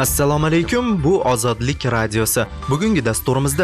Assalomu alaykum, bu Ozodlik radiosi. Bugungi dasturimizda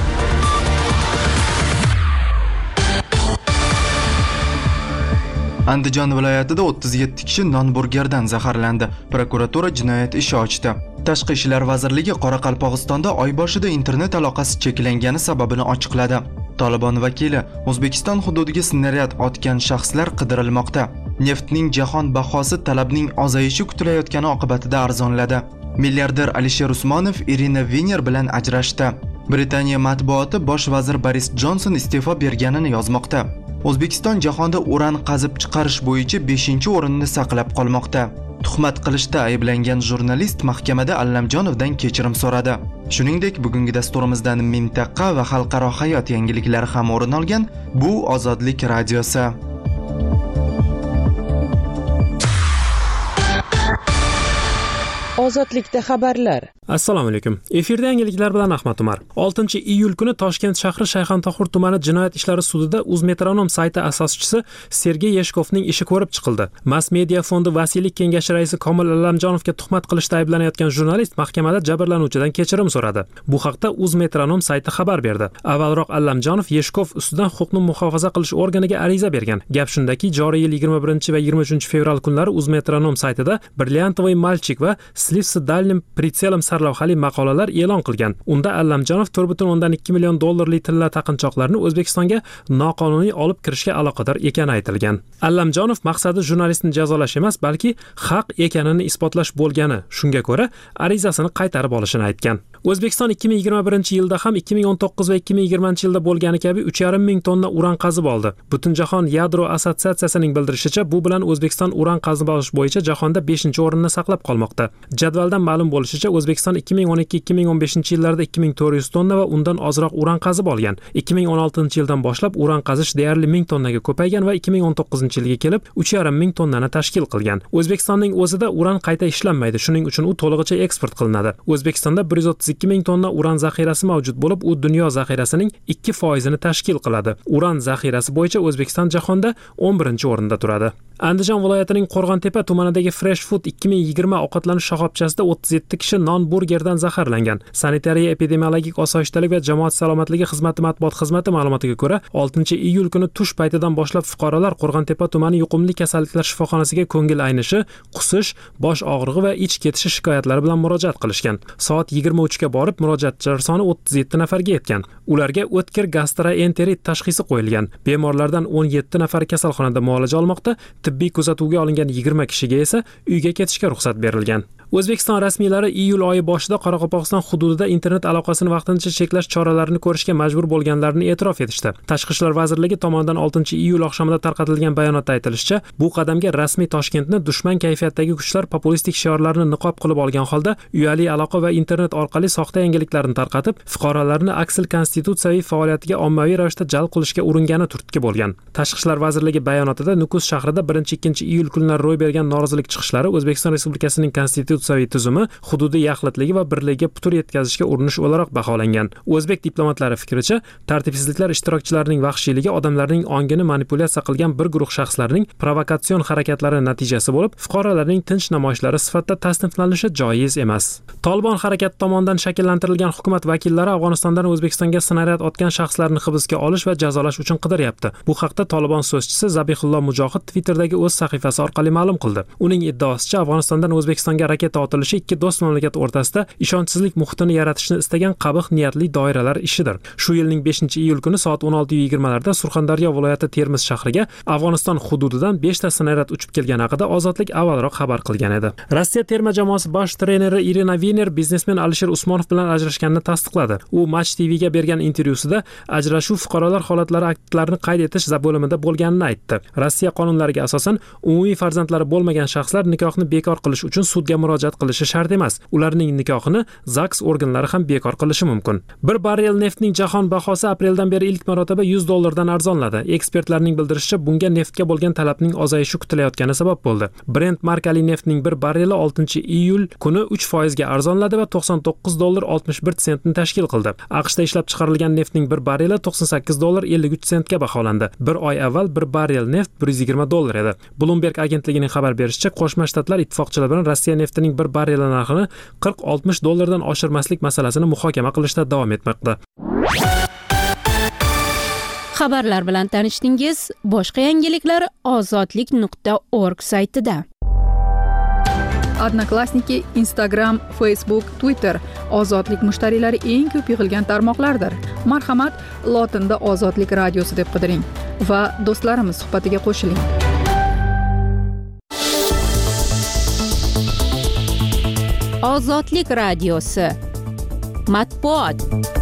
Andijon viloyatida 37 kishi non-burgerdan zaharlandi. Prokuratura jinoyat ishi ochdi. Tashqi ishlar vazirligi Qoraqalpog'istonda oy boshida internet aloqasi cheklangani sababini ochiqladi. Tolibon vakili O'zbekiston hududiga snaryad otgan shaxslar qidirilmoqda. Neftning jahon bahosi talabning ozayishi kutilayotgani oqibatida arzonladi. Milliarder Alisher Usmonov Irina Viner bilan ajrashdi. Britaniya matbuoti bosh vazir Boris Jonson iste'fo berganini yozmoqda. O'zbekiston jahonda uran qazib chiqarish bo'yicha 5-o'rinni saqlab qolmoqda. Tuhmat qilishda ayblangan jurnalist mahkamada Allamjonovdan kechirim so'radi. Shuningdek, bugungi dasturimizdan mintaqa va xalqaro hayot yangiliklari ham o'rin olgan. Bu Ozodlik radiosi. Ozodlikda xabarlar. Assalomu alaykum. Efirda yangiliklar bilan Ahmad Umar. 6-iyul kuni Toshkent shahri Shayxontohur tumani jinoyat ishlari sudida Uzmetronom sayti asoschisi Sergey Yeshkovning ishi ko'rib chiqildi. Mass media fondi vasiylik kengashi raisi Komil Allamjonovga tuhmat qilishda ayblanayotgan jurnalist mahkamada jabrlanuvchidan kechirim so'radi. Bu haqda Uzmetronom sayti xabar berdi. Avvalroq Allamjonov Yeshkov ustidan huquqni muhofaza qilish organiga ariza bergan. Gap shundaki, joriy yil 21 va 23 fevral kunlari Uzmetronom saytida Brilliantovoy malchik va Slivs daljnim pritselom sarlavhali maqolalar e'lon qilgan. Unda Allamjonov 4.2 million dollarlik tilla taqinchoqlarni O'zbekistonga noqonuniy olib kirishga aloqador ekani aytilgan. Allamjonov maqsadi jurnalistni jazolash emas, balki haq ekanini isbotlash bo'lgani. Shunga ko'ra, arizasini qaytarib olishini aytgan. O'zbekiston 2021-yilda ham 2019 va 2020-yilda bo'lgani kabi 3,5 ming tonna uran qazib oldi. Butunjahon yadro assotsiatsiyasining bildirishicha, bu bilan O'zbekiston uran qazib olish bo'yicha jahonda 5-o'rinni saqlab qolmoqda. Jadvaldan ma'lum bo'lishicha, O'zbekiston 2012-2015-yillarda 2400 tonna va undan ozroq uran qazib olgan. 2016-yildan boshlab uran qazish deyarli 1000 tonnaga ko'paygan va 2019-yilga kelib 3,5 ming tonnani tashkil qilgan. O'zbekistonning o'zida uran qayta ishlanmaydi, shuning uchun u to'lig'icha eksport qilinadi. O'zbekistonda 132 ming tonna uran zaxirasi mavjud bo'lib, u dunyo zaxirasining 2%ni tashkil qiladi. Uran zaxirasi bo'yicha O'zbekiston jahonda 11-o'rinda turadi. Andijon viloyatining Qo'rg'ontepa tumanidagi Fresh Food 2020 ovqatlanish shoxobchasida 37 kishi non-burgerdan zaharlangan. Sanitariya epidemiologik osoyishtalik va jamoat salomatligi xizmati matbuot xizmati ma'lumotiga ko'ra, 6-iyul kuni tush paytidan boshlab fuqarolar Qo'rg'ontepa tumani yuqumli kasalliklar shifoxonasiga ko'ngil aynishi, qusish, bosh og'rig'i va ich ketishi shikoyatlari bilan murojaat qilishgan. Soat 23 ga borib, murojaatchilar soni 37 nafarga yetgan. Ularga o'tkir gastroenterit tashxisi qo'yilgan. Bemorlardan 17 nafari kasalxonada muolaja olmoqda. Tibbiy kuzatuvga olingan 20 kishiga esa uyga ketishga ruxsat berilgan. O'zbekiston rasmiylari iyul oyi boshida Qoraqalpog'iston hududida internet aloqasini vaqtincha cheklash choralarini ko'rishga majbur bo'lganlarini e'tirof etishdi. Tashqi ishlar vazirligi tomonidan 6-iyul oqshomida tarqatilgan bayonotda aytilishicha, bu qadamga rasmiy Toshkentni dushman kayfiyatdagi kuchlar populistik shiorlarni niqob qilib olgan holda uyali aloqa va internet orqali soxta yangiliklarni tarqatib, fuqarolarni aksil konstitutsiyaviy faoliyatiga ommaviy ravishda jalb qilishga urungani turtki bo'lgan. Tashqi ishlar vazirligi bayonotida Nukus shahrida 1-2-iyul kunlari ro'y bergan norozilik chiqishlari O'zbekiston Respublikasining konstitutsiyaviy tuzumi, hududiy yaxlitligi va birligiga putur yetkazishga urinish o'laroq baholangan. O'zbek diplomatlari fikricha, tartibsizliklar ishtirokchilarining vahshiyligi odamlarning ongini manipulyatsiya qilgan bir guruh shaxslarning provokatsion harakatlari natijasi bo'lib, fuqarolarning tinch namoyishlari sifatida tasniflanishi joiz emas. Tolibon harakati tomonidan shakllantirilgan hukumat vakillari Afg'onistondan O'zbekistonga snaryad otgan shaxslarni hibsga olish va jazolash uchun qidiryapti. Bu haqda Tolibon so'zchisi Zabihullo Mujohid Twitter'dagi o'z sahifasi orqali ma'lum qildi. Uning iddaosicha, Afg'onistondan O'zbekistonga raketa otilishi ikki do'st mamlakat o'rtasida ishonchsizlik muhitini yaratishni istagan qabih niyatli doiralar ishidir. Shu yilning 5-iyul kuni soat 16:20 larda Surxondaryo viloyati Termiz shahriga Afg'oniston hududidan 5 ta snaryad uchib kelgani haqida Ozodlik avvalroq xabar qilgan edi. Rossiya terma jamoasi bosh treneri Irina Viner biznesmen Alisher Usmonov bilan ajrashganini tasdiqladi. U Match TV'ga bergan intervyusida ajrashuv fuqarolar holatlari aktlarini qayd etish bo'limida bo'lganini aytdi. Rossiya qonunlariga asosan umumiy farzandlari bo'lmagan shaxslar nikohni bekor qilish uchun sudga murojaat qilishi shart emas. Ularning nikohini ZAGS organlari ham bekor qilishi mumkin. Bir barrel neftning jahon bahosi apreldan beri ilk marotaba $100 arzonladi. Ekspertlarning bildirishicha, bunga neftga bo'lgan talabning ozayishi kutilayotgani sabab bo'ldi. Brent markali neftning bir barreli 6-iyul kuni 3% ga arzonladi va $99.61 ni tashkil qildi. AQShda ishlab chiqarilgan neftning bir barreli $98.53 ga baholandi. Bir oy avval bir barrel neft $120 edi. Bloomberg agentligining xabar berishicha, Qo'shma Shtatlar ittifoqchilar bilan Rossiya neftining naftining bir barreli narxini $40-60 oshirmaslik masalasini muhokama qilishda davom etmoqda. Xabarlar bilan tanishdingiz. Boshqa yangiliklar ozodlik.org saytida. Odnoklassniki, Instagram, Facebook, Twitter ozodlik mushtariylari eng ko'p yig'ilgan tarmoqlardir. Marhamat, lotinda Ozodlik radiosi deb qidiring va do'stlarimiz suhbatiga qo'shiling. Ozodlik radiosi. Matbuot.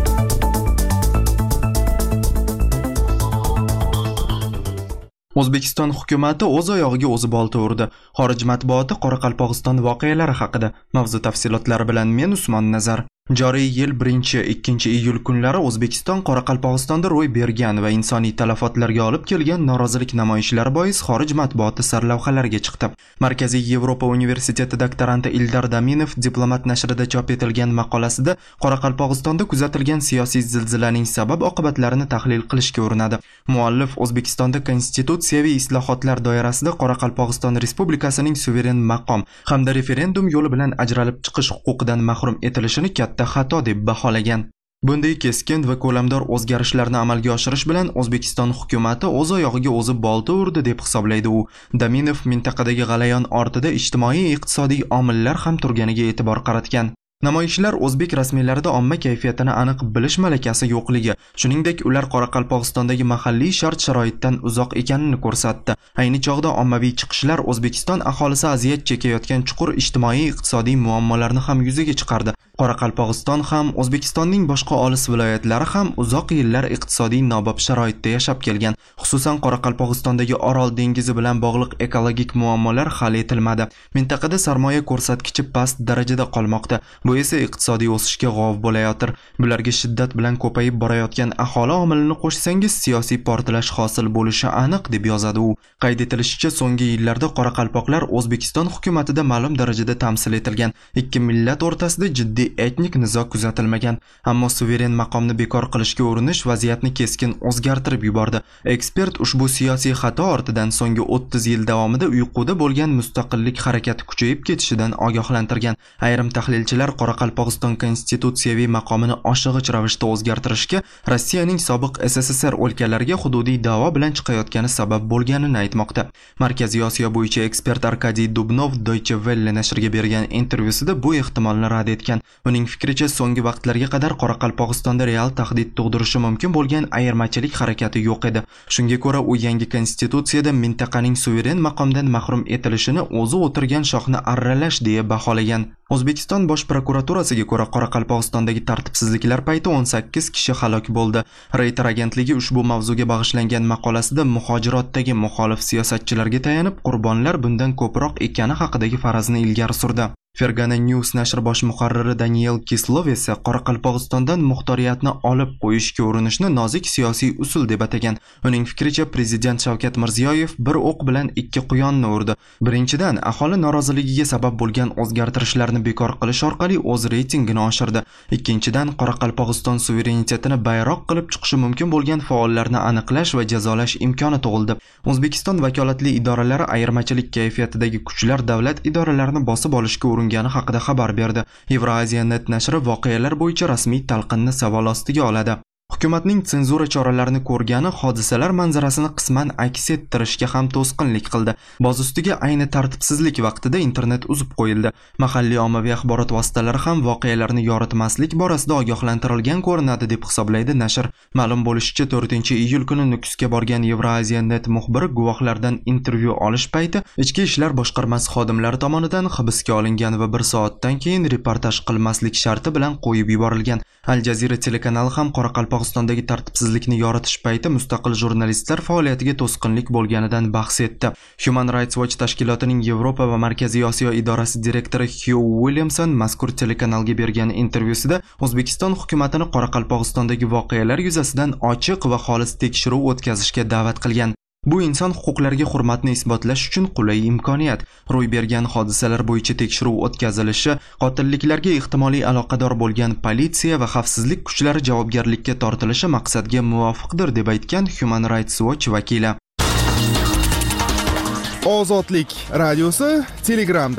O'zbekiston hukumatı o'z oyog'iga o'zi bolta urdi. Xorij matbuoti Qoraqalpog'iston voqealari haqida. Mavzu tafsilotlari bilan men Usmon Nazar. Joriy yil 1-2 iyul kunlari O'zbekiston Qoraqalpog'istonda ro'y bergan va insoniy talafotlarga olib kelgan norozilik namoyishlari bois xorij matbuoti sarlavhalarga chiqdi. Markaziy Yevropa universiteti doktoranti Ildar Daminov Diplomat nashrida chop etilgan maqolasida Qoraqalpog'istonda kuzatilgan siyosiy zilzilaning sabab-oqibatlarini tahlil qilishga urinadi. Muallif O'zbekistonda konstitutsiyaviy islohotlar doirasida Qoraqalpog'iston Respublikasining suveren maqom hamda referendum yo'li bilan ajralib chiqish huquqidan mahrum etilishini xato deb baholagan. Bunday keskin va ko'lamdor o'zgarishlarni amalga oshirish bilan O'zbekiston hukumatı o'z oyog'iga o'zi bolta urdi deb hisoblaydi u. Daminov mintaqadagi g'alayon ortida ijtimoiy-iqtisodiy omillar ham turganiga e'tibor qaratgan. Namoyishlar o'zbek rasmiylarida omma kayfiyatini aniq bilish malakasi yo'qligi, shuningdek ular Qoraqalpog'istondagi mahalliy shart-sharoitdan uzoq ekanini ko'rsatdi. Ayni chog'da ommaviy chiqishlar O'zbekiston aholisi aziyat chekayotgan chuqur ijtimoiy-iqtisodiy muammolarni ham yuzaga chiqardi. Qoraqalpog'iston ham O'zbekistonning boshqa olis viloyatlari ham uzoq yillar iqtisodiy nobob sharoitda yashab kelgan. Xususan Qoraqalpog'istondagi Orol dengizi bilan bog'liq ekologik muammolar hal etilmadi. Mintaqada sarmoya ko'rsatkichi past darajada qolmoqda. Bu esa iqtisodiy o'sishga g'ov bo'layotir. Bularga shiddat bilan ko'payib borayotgan aholi omilini qo'shsangiz siyosiy portlash hosil bo'lishi aniq deb yozadi u. Qayd etilishicha, so'nggi yillarda qoraqalpoqlar O'zbekiston hukumatida ma'lum darajada tamsil etilgan. Ikki millat o'rtasida jiddiy etnik nizo kuzatilmagan. Ammo suveren maqomni bekor qilishga urinish vaziyatni keskin o'zgartirib yubordi. Ekspert ushbu siyosiy xato ortidan so'nggi 30 yil davomida uyquda bo'lgan mustaqillik harakati kuchayib ketishidan ogohlantirgan. Ayrim tahlilchilar Qoraqalpog'iston konstitutsiyaviy maqomini oshig'ich ravishda o'zgartirishga Rossiyaning sobiq SSSR o'lkalariga hududiy da'vo bilan chiqayotgani sabab bo'lganini aytmoqda. Markaziy Osiyo bo'yicha ekspert Arkadiy Dubnov Deutsche Welle nashriga bergan intervyusida bu ehtimolni rad etgan. Uning fikricha, so'nggi vaqtlarga qadar Qoraqalpog'istonda real tahdid tug'dirishi mumkin bo'lgan ayirmachilik harakati yo'q edi. Shunga ko'ra, u yangi konstitutsiyada mintaqaning suveren maqomdan mahrum etilishini o'zi o'tirgan shoxni arralash deya baholagan. O'zbekiston bosh prokuraturasiga ko'ra Qoraqalpog'istondagi tartibsizliklar payti 18 kishi halok bo'ldi. Reuters agentligi ushbu mavzuga bag'ishlangan maqolasida muhojirotdagi muxolif siyosatchilarga tayanib, qurbonlar bundan ko'proq ekani haqidagi farazni ilgari surdi. Fergana News nashri bosh muharriri Daniel Kislov esa Qoraqalpog'istondan muxtoriyatni olib qo'yishga urinishni nozik siyosiy usul deb atagan. Uning fikricha, prezident Shavkat Mirziyoyev bir o'q bilan ikki quyonni urdi. Birinchidan, aholi noroziligiga sabab bo'lgan o'zgartirishlarni bekor qilish orqali o'z reytingini oshirdi. Ikkinchidan, Qoraqalpog'iston suverenitetini bayroq qilib chiqishi mumkin bo'lgan faollarni aniqlash va jazolash imkoni tug'ildi. O'zbekiston vakolatli idoralari ayirmachilik kayfiyatidagi kuchlar davlat idoralarini bosib olishga uringani haqida xabar berdi. Euraziya.net nashri voqealar bo'yicha rasmiy talqinni savol ostiga oladi. Hukumatning senzura choralarini ko'rgani hodisalar manzarasini qisman aks ettirishga ham to'sqinlik qildi. Boz ustiga ayni tartibsizlik vaqtida internet uzib qo'yildi. Mahalliy ommaviy axborot vositalari ham voqealarni yoritmaslik borasida ogohlantirilgan ko'rinadi deb hisoblaydi nashr. Ma'lum bo'lishicha, 4-iyul kuni Nukusga borgan Euraziya.net muxbiri guvohlardan intervyu olish payti Ichki ishlar boshqarmasi xodimlari tomonidan hibsga olingan va 1 soatdan keyin reportaj qilmaslik sharti bilan qo'yib yuborilgan. Al Jazeera telekanali ham Qoraqalpog'istondagi tartibsizlikni yoritish payti mustaqil jurnalistlar faoliyatiga to'sqinlik bo'lganidan bahs etdi. Human Rights Watch tashkilotining Yevropa va Markaziy Osiyo idorasi direktori Hugh Williamson mazkur telekanalga bergan intervyusida O'zbekiston hukumatini Qoraqalpog'istondagi voqealar yuzasidan ochiq va xolis tekshiruv o'tkazishga da'vat qilgan. Bu inson huquqlariga hurmatni isbotlash uchun qulay imkoniyat. Ro'y bergan hodisalar bo'yicha tekshiruv o'tkazilishi, qotilliklarga ehtimoliy aloqador bo'lgan politsiya va xavfsizlik kuchlari javobgarlikka tortilishi maqsadga muvofiqdir deb aytgan Human Rights Watch vakili. Ozodlik radiosi Telegramda.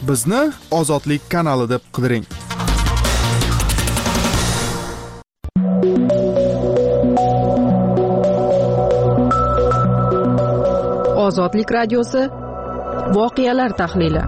Bizni Ozodlik kanali deb qidiring. Ozodlik radiosi voqealar tahlili.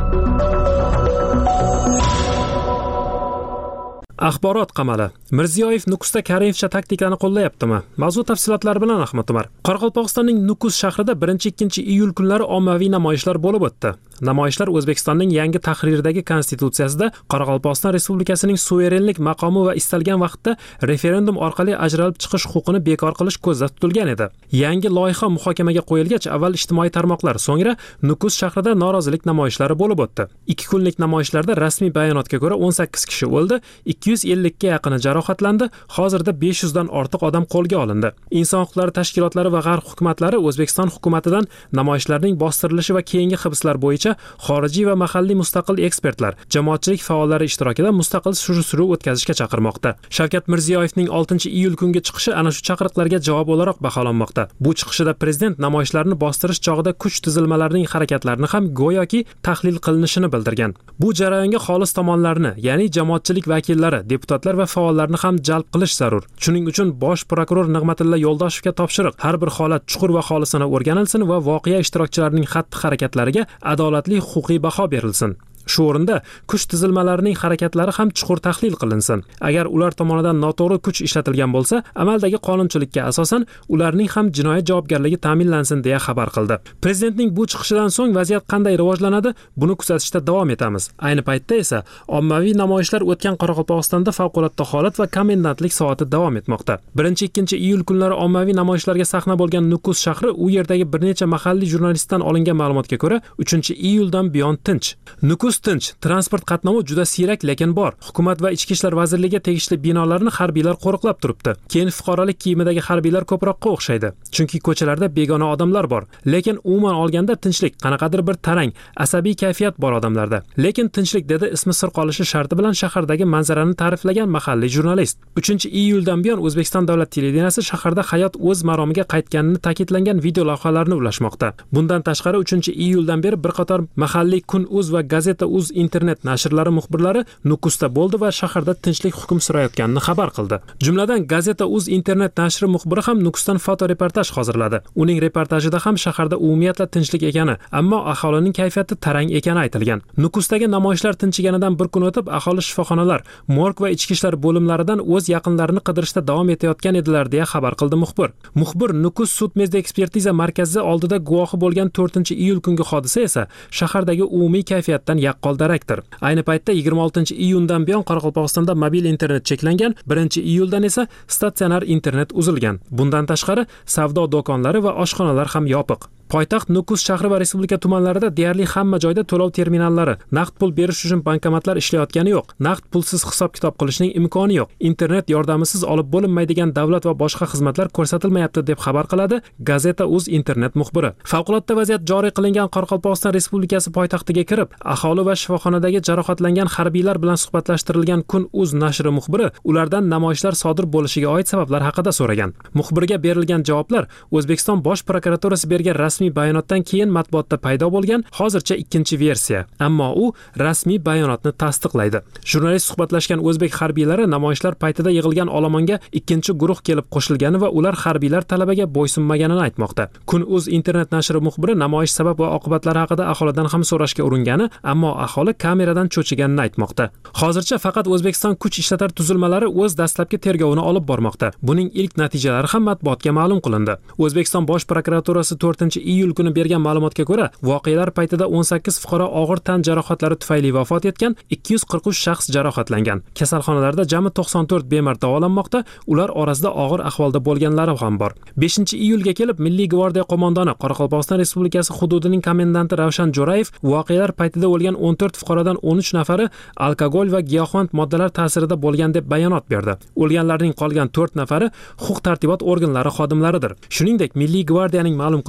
Axborot qamali. Mirziyoyev Nukusda Karimovcha taktikani qo'llayaptimi? Mavzu tafsilotlari bilan Ahmad Umar. Qoraqalpog'istonning Nukus shahrida 1-2 iyul kunlari ommaviy namoyishlar bo'lib o'tdi. Namoyishlar O'zbekistonning yangi tahrirdagi konstitutsiyasida Qoraqalpog'iston Respublikasining suverenlik maqomi va istalgan vaqtda referendum orqali ajralib chiqish huquqini bekor qilish ko'zda tutilgan edi. Yangi loyiha muhokamaga qo'yilgach, avval ijtimoiy tarmoqlar, so'ngra Nukus shahrida norozilik namoyishlari bo'lib o'tdi. 2 kunlik namoyishlarda rasmiy bayonotga ko'ra 18 kishi o'ldi, 250 ga yaqini jarohatlandi, hozirda 500 dan ortiq odam qo'lga olindi. Inson huquqlari tashkilotlari va g'arb hukumatlari O'zbekiston hukumatidan namoyishlarning bostirilishi va keyingi hibslar bo'yicha xorijiy va mahalliy mustaqil ekspertlar, jamoatchilik faollari ishtirokida mustaqil suruv o'tkazishga chaqirmoqda. Shavkat Mirziyoyevning 6-iyul kungi chiqishi ana shu chaqiriqlarga javob o'laroq baholanmoqda. Bu chiqishida prezident namoyishlarni bostirish chog'ida kuch tuzilmalarining harakatlarini ham go'yoki tahlil qilinishini bildirgan. Bu jarayonga xolis tomonlarni, ya'ni jamoatchilik vakillari, deputatlar va faollarni ham jalb qilish zarur. Shuning uchun bosh prokuror Nig'matilla Yo'ldoshevga topshiriq, har bir holat chuqur va xolisona o'rganilsin va voqea ishtirokchilarining xatti-harakatlariga adolatli huquqiy baho berilsin. Shu o'rinda kuch tuzilmalarining harakatlari ham chuqur tahlil qilinsin. Agar ular tomonidan noto'g'ri kuch ishlatilgan bo'lsa, amaldagi qonunchilikka asosan ularning ham jinoyat javobgarligi ta'minlansin deya xabar qildi. Prezidentning bu chiqishidan so'ng vaziyat qanday rivojlanadi, buni kuzatishda davom etamiz. Ayni paytda esa ommaviy namoyishlar o'tgan Qoraqalpog'istonda favqulodda holat va komendantlik soati davom etmoqda. 1-2 iyul kunlari ommaviy namoyishlarga sahna bo'lgan Nukus shahri u yerdagi bir necha mahalliy jurnalistdan olingan ma'lumotga ko'ra 3-iyuldan buyon tinch. Nukus tinch, transport qatnovi juda siyrak lekin bor. Hukumat va Ichki ishlar vazirligiga tegishli binolarni harbiylar qo'riqlab turibdi. Keyin fuqarolik kiyimidagi harbiylar ko'proqqa o'xshaydi. Chunki ko'chalarda begona odamlar bor. Lekin umuman olganda tinchlik, qanaqadir bir tarang, asabiy kayfiyat bor odamlarda. Lekin tinchlik dedi ismi sir qolishi sharti bilan shahardagi manzarani ta'riflagan mahalliy jurnalist. 3-iyuldan buyon O'zbekiston davlat televideniyasi shaharda hayot o'z maromiga qaytganini ta'kidlangan video lavhalarni ulashmoqda. Bundan tashqari 3-iyuldan beri bir qator mahalliy Kun.uz va Gazeta Uz internet nashrlari muxbirlari Nukusda bo'ldi va shaharda tinchlik hukm surayotganini xabar qildi. Jumladan Gazeta Uz internet nashri muxbiri ham Nukusdan fotoreportaj hozirladi. Uning reportajida ham shaharda umumiyatla tinchlik ekani, ammo aholining kayfiyati tarang ekani aytilgan. Nukusdagi namoyishlar tinchiganidan bir kun o'tib, aholi shifoxonalar, morg va ichki ishlar bo'limlaridan o'z yaqinlarini qidirishda davom etayotgan edilar deya xabar qildi muxbir. Muxbir Nukus sud-mezda ekspertiza markazi oldida guvohi bo'lgan 4-iyul kungi hodisa esa shahardagi umumiy kayfiyatdan yaqqol darakdir. Ayni paytda 26-iyundan buyon Qoraqalpog'istonda mobil internet cheklangan, 1-iyuldan esa statsionar internet uzilgan. Bundan tashqari savdo do'konlari va oshxonalar ham yopiq. Poytaxt Nukus shahri va respublika tumanlarida deyarli hamma joyda to'lov terminallari, naqd pul berish uchun bankomatlar ishlayotgani yo'q. Naqd pulsiz hisob-kitob qilishning imkoni yo'q. Internet yordamisiz olib bo'linmaydigan davlat va boshqa xizmatlar ko'rsatilmayapti deb xabar qiladi Gazeta Uz internet muxbiri. Favqulodda vaziyat joriy qilingan Qoraqalpog'iston Respublikasi poytaxtiga kirib, aholi va shifoxonadagi jarohatlangan harbiylar bilan suhbatlashtirilgan Kun.uz nashri muxbiri ulardan namoyishlar sodir bo'lishiga oid sabablar haqida so'ragan. Muxbirga berilgan javoblar O'zbekiston bosh prokuraturasi bergan rasmiy bayonotdan keyin matbuotda paydo bo'lgan hozircha ikkinchi versiya. Ammo u rasmiy bayonotni tasdiqlaydi. Jurnalist suhbatlashgan o'zbek harbiylari namoyishlar paytida yig'ilgan olomonga ikkinchi guruh kelib qo'shilgani va ular harbiylar talabiga bo'ysunmaganini aytmoqda. Kun.uz internet nashri muxbiri namoyish sabab va oqibatlari haqida aholidan ham so'rashga uringani, ammo aholi kameradan cho'chiganini aytmoqda. Hozircha faqat O'zbekiston kuch ishlatar tuzilmalari o'z dastlabki tergovini olib bormoqda. Buning ilk natijalari ham matbuotga ma'lum qilindi. O'zbekiston bosh prokuraturasi 4-iyul kuni bergan ma'lumotga ko'ra, voqealar paytida 18 fuqaro og'ir tan jarohatlari tufayli vafot etgan, 243 shaxs jarohatlangan. Kasalxonalarda jami 94 bemor davolanmoqda, ular orasida og'ir ahvolda bo'lganlari ham bor. 5-iyulga kelib Milliy gvardiya qo'mondoni Qoraqalpog'iston Respublikasi hududining komendanti Ravshan Jo'rayev voqealar paytida o'lgan 14 fuqarodan 13 nafari alkogol va giyohvand moddalar ta'sirida bo'lgan deb bayonot berdi. O'lganlarning qolgan 4 nafari huquq tartibot organlari xodimlaridir. Shuningdek, Milliy gvardiyaning ma'lum qilishicha,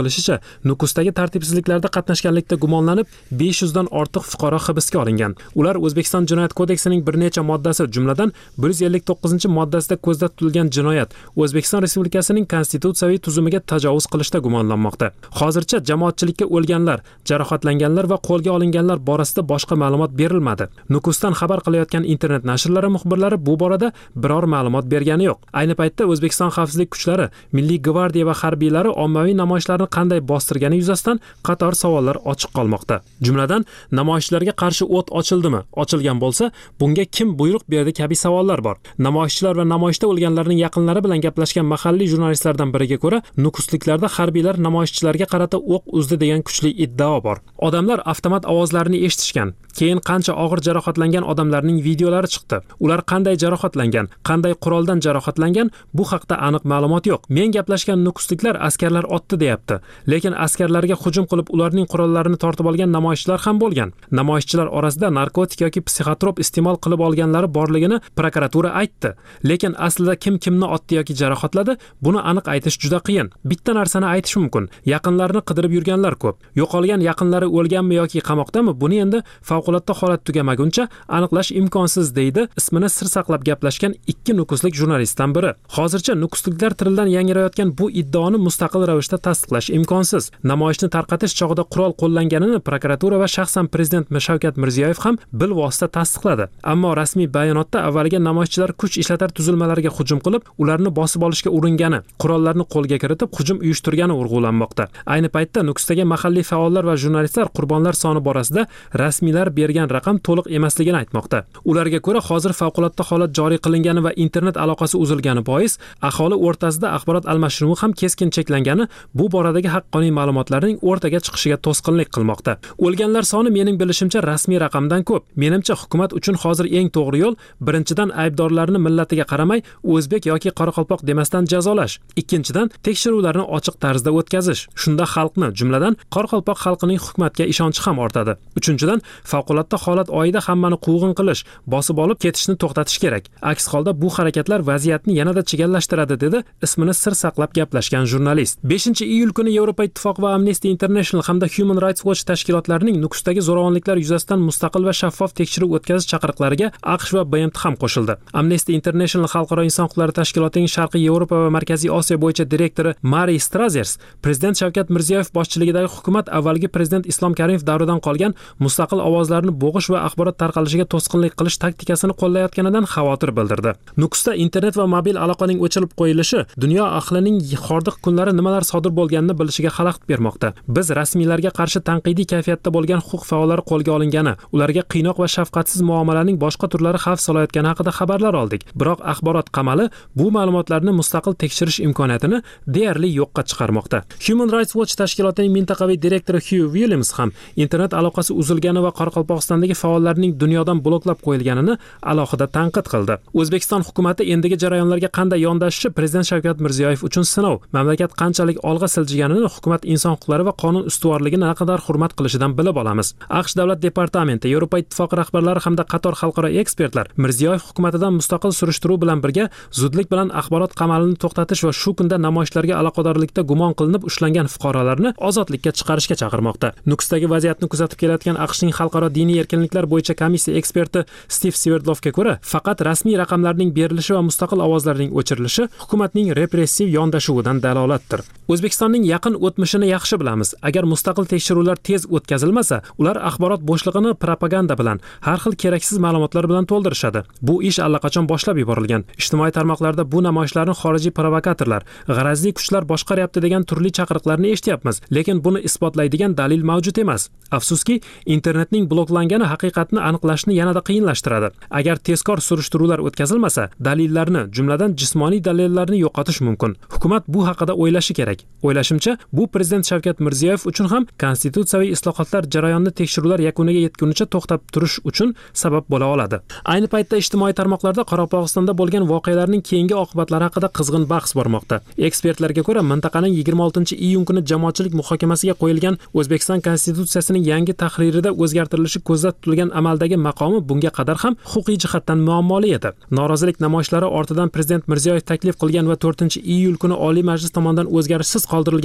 Nukusdagi tartibsizliklarda qatnashganlikda gumonlanib 500 dan ortiq fuqaro hibsga olingan. Ular O'zbekiston Jinoyat kodeksining bir necha moddasi, jumladan 159-moddasida ko'zda tutilgan jinoyat O'zbekiston Respublikasining konstitutsiyaviy tuzumiga tajovuz qilishda gumonlanmoqda. Hozircha jamoatchilikka o'lganlar, jarohatlanganlar va qo'lga olinganlar borasida boshqa ma'lumot berilmadi. Nukusdan xabar qilayotgan internet nashrlari muxbirlari bu borada biror ma'lumot bergani yo'q. Ayni paytda O'zbekiston xavfsizlik kuchlari, Milliy gvardiya va harbiylari ommaviy namoyishlarni qanday bostirgani yuzasidan qator savollar ochiq qolmoqda. Jumladan, namoyishchilarga qarshi o't ochildimi? Ochilgan bo'lsa, bunga kim buyruq berdi kabi savollar bor. Namoyishchilar va namoyishda o'lganlarning yaqinlari bilan gaplashgan mahalliy jurnalistlardan biriga ko'ra, Nukusliklarda harbiylar namoyishchilarga qarata o'q uzdi degan kuchli iddao bor. Odamlar avtomat ovozlarini eshitishgan. Keyin qancha og'ir jarohatlangan odamlarning videolari chiqdi. Ular qanday jarohatlangan, qanday quroldan jarohatlangan, bu haqda aniq ma'lumot yo'q. Men gaplashgan nukusliklar askarlar otdi deyapti. Lekin askarlarga hujum qilib ularning qurollarini tortib olgan namoyishchilar ham bo'lgan. Namoyishchilar orasida narkotik yoki psixotrop iste'mol qilib olganlari borligini prokuratura aytdi. Lekin aslida kim kimni otdi yoki jarohatladi, buni aniq aytish juda qiyin. Bitta narsani aytish mumkin. Yaqinlarini qidirib yurganlar ko'p. Yo'qolgan yaqinlari o'lganmi yoki qamoqdami, buni endi favqulodda holat tugamaguncha aniqlash imkonsiz, deydi ismini sir saqlab gaplashgan ikki nukuslik jurnalistdan biri. Hozircha nukusliklar tilidan yangrayotgan bu iddaoni mustaqil ravishda tasdiqlash imkonsiz. Namoyishni tarqatish chog'ida qurol qo'llanganini prokuratura va shaxsan prezident Shavkat Mirziyoyev ham bilvosita tasdiqladi. Ammo rasmiy bayonotda avvaliga namoyishchilar kuch ishlatar tuzilmalarga hujum qilib, ularni bosib olishga uringani, qurollarni qo'lga kiritib hujum uyushtirgani urg'ulanmoqda. Ayni paytda Nukusdagi mahalliy faollar va jurnalistlar qurbonlar soni borasida rasmiylar bergan raqam to'liq emasligini aytmoqda. Ularga ko'ra, hozir favqulodda holat joriy qilingani va internet aloqasi uzilgani bois aholi o'rtasida axborot almashinuvi ham keskin cheklangani bu boradagi haqqoniy ma'lumotlarning o'rtaga chiqishiga to'sqinlik qilmoqda. O'lganlar soni mening bilishimcha rasmiy raqamdan ko'p. Menimcha hukumat uchun hozir eng to'g'ri yo'l birinchidan aybdorlarni millatiga qaramay o'zbek yoki qoraqalpoq demasdan jazolash. Ikkinchidan tekshiruvlarni ochiq tarzda o'tkazish. Shunda xalqni, jumladan qoraqalpoq xalqining hukumatga ishonchi ham ortadi. Uchinchidan favqulodda holat oyida hammani quvg'in qilish, bosib olib ketishni to'xtatish kerak. Aks holda bu harakatlar vaziyatni yanada chigallashtiradi, dedi ismini sir saqlab gaplashgan jurnalist. 5-iyul kuni Yevropa Ittifoqi va Amnesty International hamda Human Rights Watch tashkilotlarining Nukusdagi zo'ravonliklar yuzasidan mustaqil va shaffof tekshiruv o'tkazish chaqiriqlariga AQSh va BMT ham qo'shildi. Amnesty International xalqaro inson huquqlari tashkilotining Sharqiy Yevropa va Markaziy Osiyo bo'yicha direktori Mari Strazers prezident Shavkat Mirziyoyev boshchiligidagi hukumat avvalgi prezident Islom Karimov davridan qolgan mustaqil ovozlarni bo'g'ish va axborot tarqalishiga to'sqinlik qilish taktikasini qo'llayotganidan xavotir bildirdi. Nukusda internet va mobil aloqaning o'chirib qo'yilishi dunyo ahlining hordiq kunlari nimalar sodir bo'lganini bilishiga xalaqit bermoqda. Biz rasmiylarga qarshi tanqidiy kayfiyatda bo'lgan huquq faollari qo'lga olingani, ularga qiynoq va shafqatsiz muomalaning boshqa turlari xavf solayotgani haqida xabarlar oldik. Biroq axborot qamali bu ma'lumotlarni mustaqil tekshirish imkoniyatini deyarli yo'qqa chiqarmoqda. Human Rights Watch tashkilotining mintaqaviy direktori Hugh Williams ham internet aloqasi uzilgani va Qoraqalpog'istondagi faollarning dunyodan bloklab qo'yilganini alohida tanqid qildi. O'zbekiston hukumatı endigi jarayonlarga qanday yondashishi prezident Shavkat Mirziyoyev uchun sinov. Mamlakat qanchalik olg'a siljiganini hukumat inson huquqlari va qonun ustuvorligini naqadar hurmat qilishidan bilib olamiz. AQSh davlat departamenti, Yevropa Ittifoqi rahbarlari hamda qator xalqaro ekspertlar Mirziyoyev hukumatidan mustaqil surishtiruv bilan birga zudlik bilan axborot qamalini to'xtatish va shu kunda namoyishlarga aloqadorlikda gumon qilinib ushlangan fuqarolarni ozodlikka chiqarishga chaqirmoqda. Nukusdagi vaziyatni kuzatib kelayotgan AQShning xalqaro diniy erkinliklar bo'yicha komissiya eksperti Steve Sverdlovga ko'ra, faqat rasmiy raqamlarning berilishi va mustaqil ovozlarning o'chirilishi hukumatning repressiv yondashuvidan dalolatdir. O'zbekistonning yaqin o'tmishini yaxshi bilamiz. Agar mustaqil tekshiruvlar tez o'tkazilmasa, ular axborot bo'shlig'ini propaganda bilan, har xil keraksiz ma'lumotlar bilan to'ldirishadi. Bu ish allaqachon boshlab yuborilgan. Ijtimoiy tarmoqlarda bu namoyishlarni xorijiy provokatorlar, g'arazli kuchlar boshqaryapti degan turli chaqiriqlarni eshityapmiz, lekin buni isbotlaydigan dalil mavjud emas. Afsuski, internetning bloklangani haqiqatni aniqlashni yanada qiyinlashtiradi. Agar tezkor surishtiruvlar o'tkazilmasa, dalillarni, jumladan jismoniy dalillarni yo'qotish mumkin. Hukumat bu haqida o'ylashi kerak. O'ylashimcha, bu prezident Shavkat Mirziyoyev uchun ham konstitutsiyaviy islohotlar jarayonini tekshiruvlar yakuniga yetgunicha to'xtab turish uchun sabab bo'la oladi. Ayni paytda ijtimoiy tarmoqlarda Qoraqalpog'istonda bo'lgan voqealarning keyingi oqibatlari haqida qizg'in bahs bormoqda. Ekspertlarga ko'ra, mintaqaning 26-iyun kuni jamoatchilik muhokamasiga qo'yilgan O'zbekiston konstitutsiyasining yangi tahririda o'zgartirilishi ko'zda tutilgan amaldagi maqomi bunga qadar ham huquqiy jihatdan muammoli edi. Norozilik namoyishlari ortidan prezident Mirziyoyev taklif qilgan va 4-iyul kuni Oliy Majlis tomonidan o'zgarishsiz qoldirilgan moddalarda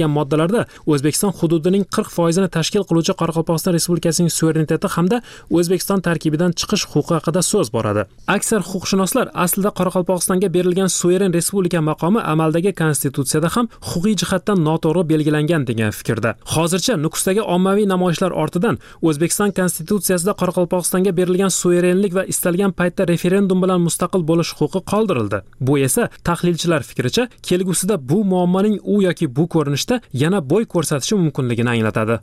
hujjatlarda O'zbekiston hududining 40% tashkil qiluvchi Qoraqalpog'iston Respublikasining suvereniteti hamda O'zbekiston tarkibidan chiqish huquqi haqida so'z boradi. Aksar huquqshunoslar aslida Qoraqalpog'istonga berilgan suveren respublika maqomi amaldagi konstitutsiyada ham huquqiy jihatdan noto'g'ri belgilangan degan fikrda. Hozircha Nukusdagi ommaviy namoyishlar ortidan O'zbekiston konstitutsiyasida Qoraqalpog'istonga berilgan suverenlik va istalgan paytda referendum bilan mustaqil bo'lish huquqi qoldirildi. Bu esa tahlilchilar fikricha kelgusida bu muammoning u yoki bu ko'rinishda yana bo'y ko'rsatishi mumkinligini anglatadi.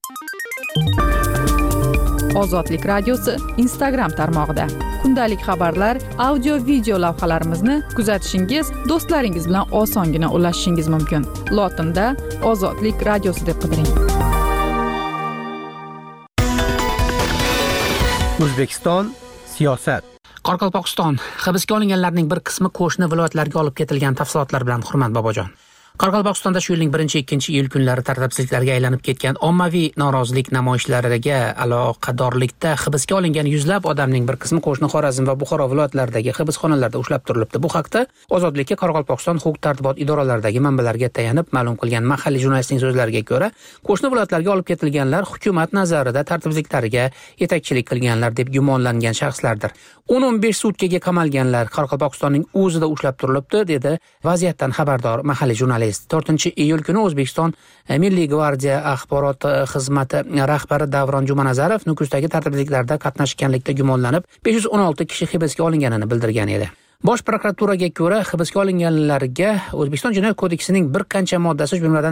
Ozodlik radiosi Instagram tarmog'ida kundalik xabarlar, audio video lavhalarimizni kuzatishingiz, do'stlaringiz bilan osongina ulashishingiz mumkin. Lotinda Ozodlik radiosi deb qidiring. O'zbekiston siyosat. Qoraqalpog'iston hibsga olinganlarning bir qismi qo'shni viloyatlarga olib ketilgan tafsilotlar bilan Hurmat Bobojon. Qoraqalpog'istonda shu yilning 1-2 iyul kunlari tartibsizliklarga aylanib ketgan ommaviy norozilik namoyishlariga aloqadorlikda hibsga olingan yuzlab odamning bir qismi qo'shni Xorazm va Buxoro viloyatlaridagi hibsxonalarda ushlab turilibdi. Bu haqda Ozodlikka Qoraqalpog'iston huquq-tartibot idoralaridagi manbalarga tayanib ma'lum qilgan mahalliy jurnalistning so'zlariga ko'ra, qo'shni viloyatlarga olib ketilganlar hukumat nazarida tartibsizliklarga yetakchilik qilganlar deb gumonlangan shaxslardir. 10-15 sutkaga qamalganlar Qoraqalpog'istonning o'zida ushlab turilibdi, dedi vaziyatdan xabardor mahalliy jurnalist. 4-iyul kuni O'zbekiston Milliy gvardiya axborot xizmati rahbari Davron Jumanazarov Nukusdagi tartibsizliklarda qatnashganlikda gumonlanib 516 kishi hibsga olinganini bildirgan edi. Bosh prokuraturaga ko'ra, hibsga olinganlarga O'zbekiston Jinoyat kodeksining bir qancha moddasi, jumladan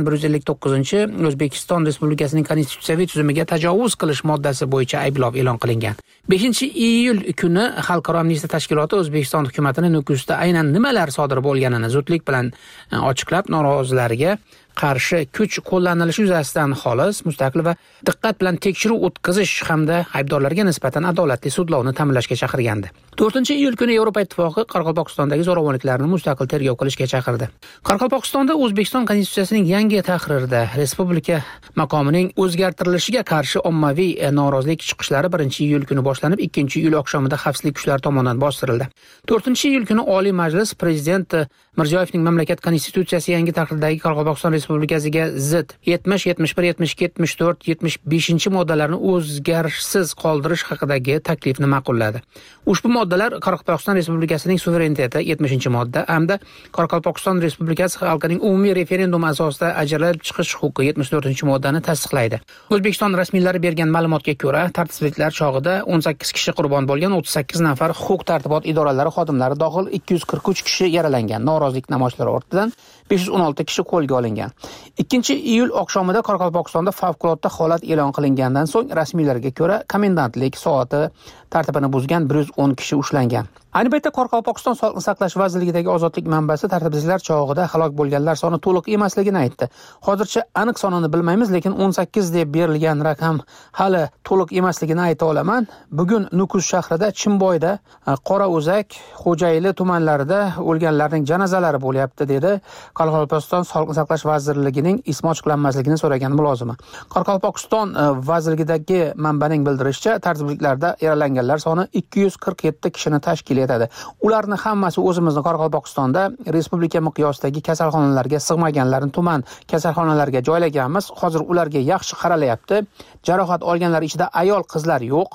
159 O'zbekiston Respublikasining konstitutsiyaviy tuzumiga tajovuz qilish moddasi bo'yicha ayblov e'lon qilingan. 5-iyul kuni Xalqaro amnistiya tashkiloti O'zbekiston hukumatini Nukusda aynan nimalar sodir bo'lganini zudlik bilan ochiqlab, norozilarga qarshi kuch qo'llanilishi yuzasidan xolis, mustaqil va diqqat bilan tekshiruv o'tkazish hamda aybdorlarga nisbatan adolatli sudlovni ta'minlashga chaqirgandi. 4-iyul kuni Yevropa Ittifoqi Qoraqalpog'istondagi zo'ravonliklarni mustaqil tergov qilishga chaqirdi. Qoraqalpog'istonda O'zbekiston konstitutsiyasining yangi tahririda respublika maqomining o'zgartirilishiga qarshi ommaviy norozilik chiqishlari 1-iyul kuni boshlanib, 2-iyul oqshomida xavfsizlik kuchlari tomonidan bostirildi. 4-iyul kuni Oliy Majlis Prezident Mirziyoyevning mamlakat konstitutsiyasi yangi tahrirdagi Qoraqalpog'iston Respublikasiga zid 70, 71, 72, 74, 75 moddalarni o'zgarishsiz qoldirish haqidagi taklifni ma'qulladi. Ushbu moddalar Qoraqalpog'iston Respublikasining suvereniteti 70-modda hamda Qoraqalpog'iston Respublikasi xalqining umumiy referendum asosida ajralib chiqish huquqi 74-moddani tasdiqlaydi. O'zbekiston rasmiylari bergan ma'lumotga ko'ra, tartibsizliklar chog'ida 18 kishi qurbon bo'lgan, 38 nafar huquq-tartibot idoralari xodimlari dohil 243 kishi yaralangan. Norozilik namoyishlari ortidan 516 kishi qo'lga olingan. 2-iyul oqshomida Qoraqalpog'istonda favqulodda holat e'lon qilingandan so'ng rasmiylarga ko'ra komendantlik soati tartibini buzgan 110 kishi ushlangan. Ayni paytda Qoraqalpog'iston Sog'liqni saqlash vazirligidagi ozodlik manbasi tartibsizliklar chog'ida halok bo'lganlar soni to'liq emasligini aytdi. Hozircha aniq sonini bilmaymiz, lekin 18 deb berilgan raqam hali to'liq emasligini ayta olaman. Bugun Nukus shahrida, Chimboyda, Qorao'zak, Xo'jayli tumanlarida o'lganlarning janozalari bo'lyapti, dedi Qoraqalpog'iston Sog'liqni saqlash vazirligining ismi ochiqlanmasligini so'ragan mulozima. Qoraqalpog'iston vazirligidagi manbaning bildirishicha, tartibsizliklarda yaralanganlar soni 247 kishini tashkil etadi. Ularning hammasi o'zimizning Qoraqalpog'istonda respublika miqyosidagi kasalxonalarga sig'maganlarni tuman kasalxonalarga joylaganmiz. Hozir ularga yaxshi qaralyapti. Jarohat olganlar ichida ayol, qizlar yo'q.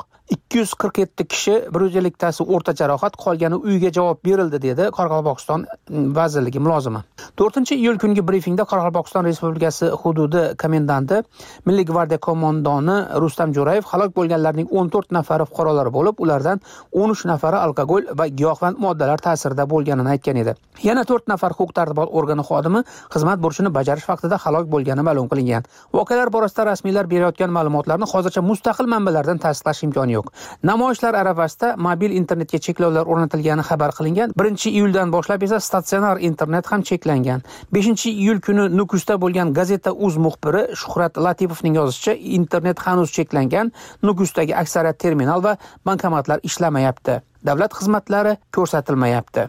247 kishi, 150 tasi o'rta jarohat, qolgani uyga javob berildi, dedi Qoraqalpog'iston vazirligi mulozimi. 4-iyul kungi brifingda Qoraqalpog'iston Respublikasi hududi komendanti, Milliy gvardiya qo'mondoni Rustam Jo'rayev halok bo'lganlarning 14 nafari fuqarolar bo'lib, ulardan 13 nafari alkogol va giyohvand moddalar ta'sirida bo'lganini aytgan edi. Yana 4 nafar huquq-tartibot organi xodimi xizmat burchini bajarish vaqtida halok bo'lgani ma'lum qilingan. Voqealar borasida rasmiylar berayotgan ma'lumotlarni hozircha mustaqil manbalardan tasdiqlash imkoni yo'q. Namoyishlar arafasida mobil internetga cheklovlar o'rnatilgani xabar qilingan. 1-iyuldan boshlab esa statsionar internet ham cheklangan. 5-iyul kuni Nukusda bo'lgan Gazeta Uz muxbiri Shuhrat Latipovning yozishicha, internet hanuz cheklangan. Nukusdagi aksariyat terminal va bankomatlar ishlamayapti. Davlat xizmatlari ko'rsatilmayapti.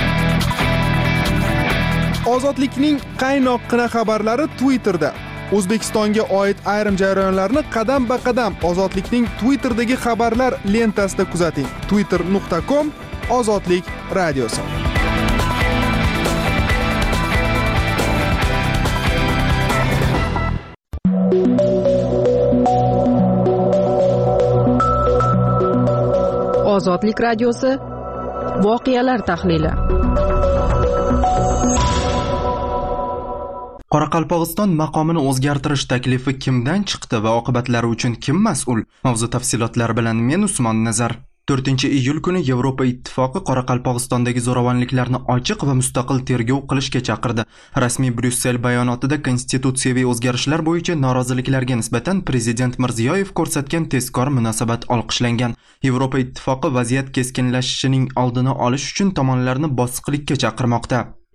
Ozodlikning qaynoqqina xabarlari Twitterda. O'zbekistonga oid ayrim jarayonlarni qadam-ba-qadam Ozodlikning Twitter'dagi xabarlar lentasida kuzating. twitter.com/ozodlik radiosi. Ozodlik radiosi voqealar tahlili. Qoraqalpog'iston maqomini o'zgartirish taklifi kimdan chiqdi va oqibatlari uchun kim mas'ul? Mavzu tafsilotlari bilan men Usmon Nazar. 4-iyul kuni Yevropa Ittifoqi Qoraqalpog'istondagi zo'ravonliklarni ochiq va mustaqil tergov qilishga chaqirdi. Rasmiy Bryussel bayonotida konstitutsiyaviy o'zgarishlar bo'yicha noroziliklarga nisbatan prezident Mirziyoyev ko'rsatgan tezkor munosabat olqishlangan. Yevropa Ittifoqi vaziyat keskinlashishining oldini olish uchun tomonlarni bosiqlikka chaqirmoqda.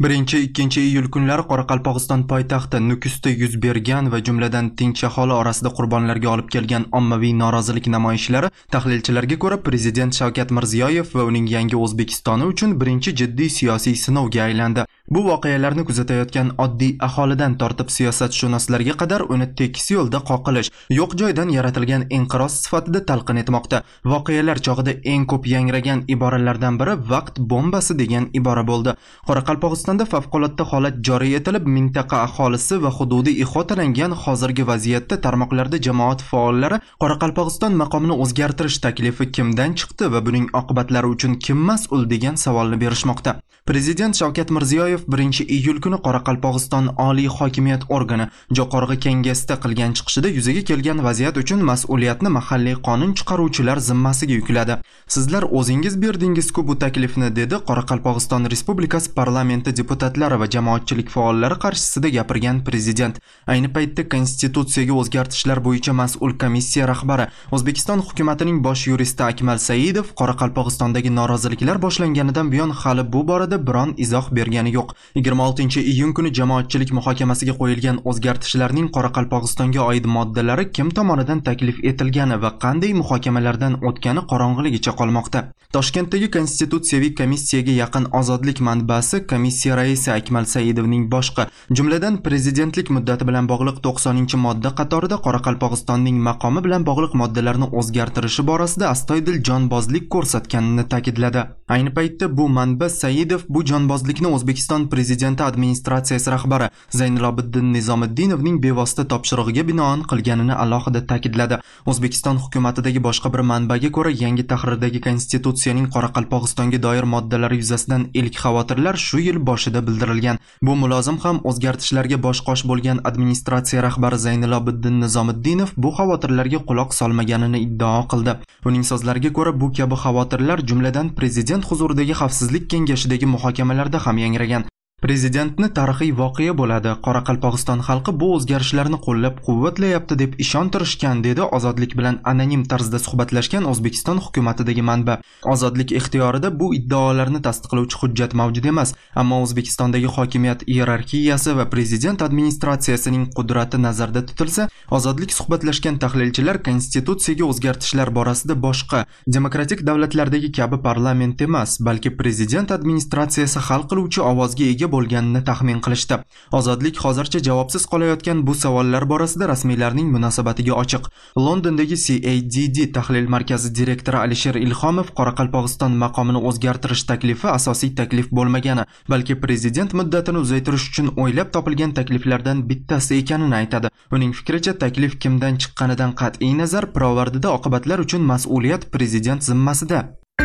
1-2 kunlari Qoraqalpog'iston poytaxti Nukusda yuz bergan va jumladan tinch aholi orasida qurbonlarga olib kelgan ommaviy norozilik namoyishlari tahlilchilarga ko'ra prezident Shavkat Mirziyoyev va uning yangi O'zbekistoni uchun birinchi jiddiy siyosiy sinovga aylandi. Bu voqealarni kuzatayotgan oddiy aholidan tortib siyosatshunoslarga qadar uni tekis yo'lda qoqilish, yo'q joydan yaratilgan inqiroz sifatida talqin etmoqda. Voqealar chog'ida eng ko'p yangragan iboralardan biri vaqt bombasi degan ibora bo'ldi. Qoraqalpog'istonda favqulodda holat joriy etilib, mintaqa aholisi va hududiy ihotalangan hozirgi vaziyatda tarmoqlarda jamoat faollari Qoraqalpog'iston maqomini o'zgartirish taklifi kimdan chiqdi va buning oqibatlari uchun kim mas'ul degan savolni berishmoqda. Prezident Shavkat Mirziyoyev 1-iyul kuni Qoraqalpog'iston Oliy hokimiyat organi Jo'qorg'i Kengesda qilgan chiqishida yuzaga kelgan vaziyat uchun mas'uliyatni mahalliy qonun chiqaruvchilar zimmasiga yukladi. Sizlar o'zingiz berdingiz-ku bu taklifni, dedi Qoraqalpog'iston Respublikasi parlamenti deputatlari va jamoatchilik faollari qarshisida gapirgan prezident. Ayni paytda konstitutsiyaga o'zgartishlar bo'yicha mas'ul komissiya rahbari, O'zbekiston hukumatining bosh yuristi Akmal Saidov Qoraqalpog'istondagi noroziliklar boshlanganidan buyon hali bu borada biron izoh bergani yo'q. 26-iyun kuni jamoatchilik muhokamasiga qo'yilgan o'zgartishlarning Qoraqalpog'istonga oid moddalari kim tomonidan taklif etilgani va qanday muhokamalardan o'tgani qorong'iligicha qolmoqda. Toshkentdagi konstitutsiyaviy komissiyaga yaqin Ozodlik manbasi komissiya raisi Akmal Saidovning boshqa, jumladan prezidentlik muddati bilan bog'liq 90-modda qatorida Qoraqalpog'istonning maqomi bilan bog'liq moddalarni o'zgartirishi borasida astoydil jonbozlik ko'rsatganini ta'kidladi. Ayni paytda bu manba Saidov bu jonbozlikni O'zbekiston prezidenti administratsiyasi rahbari Zaynilobiddin Nizomiddinovning bevosita topshirig'iga binoan qilganini alohida ta'kidladi. O'zbekiston hukumatidagi boshqa bir manbaga ko'ra, yangi tahrirdagi konstitutsiyaning Qoraqalpog'istonga doir moddalari yuzasidan ilk xavotirlar shu yil boshida bildirilgan. Bu mulozim ham o'zgartishlarga bosh-qosh bo'lgan administratsiya rahbari Zaynilobiddin Nizomiddinov bu xavotirlarga quloq solmaganini iddao qildi. Uning so'zlariga ko'ra, bu kabi xavotirlar jumladan prezident huzuridagi xavfsizlik kengashidagi muhokamalarda ham yangragan. Prezidentni tarixiy voqea bo'ladi. Qoraqalpog'iston xalqi bu o'zgarishlarni qo'llab-quvvatlayapti deb ishontirishgan, dedi Ozodlik bilan anonim tarzda suhbatlashgan O'zbekiston hukumatidagi manba. Ozodlik ixtiyorida bu iddaolarni tasdiqlovchi hujjat mavjud emas, ammo O'zbekistondagi hokimiyat iyerarxiyasi va prezident administratsiyasining qudrati nazarda tutilsa, Ozodlik suhbatlashgan tahlilchilar konstitutsiyaga o'zgartishlar borasida boshqa demokratik davlatlardagi kabi parlament emas, balki prezident administratsiyasi hal qiluvchi ovozga ega bo'lganini taxmin qilishdi. Ozodlik hozircha javobsiz qolayotgan bu savollar borasida rasmiylarning munosabatiga ochiq. Londondagi CADD tahlil markazi direktori Alisher Ilhomov Qoraqalpog'iston maqomini o'zgartirish taklifi asosiy taklif bo'lmagani, balki prezident muddatini uzaytirish uchun o'ylab topilgan takliflardan bittasi ekanini aytadi. Uning fikricha, taklif kimdan chiqqanidan qat'iy nazar, pirovardida oqibatlar uchun mas'uliyat prezident zimmasida.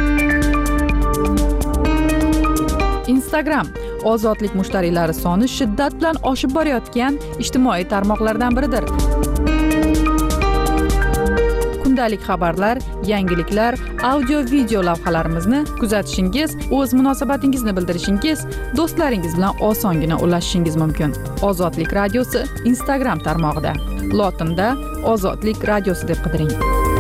Instagram ozodlik mushtariylari soni shiddat bilan oshib borayotgan ijtimoiy tarmoqlardan biridir. Kundalik xabarlar, yangiliklar, audio-video lavhalarimizni kuzatishingiz, o'z munosabatingizni bildirishingiz, do'stlaringiz bilan osongina ulashishingiz mumkin. Ozodlik radiosi Instagram tarmog'ida. Lotinda Ozodlik radiosi deb qidiring.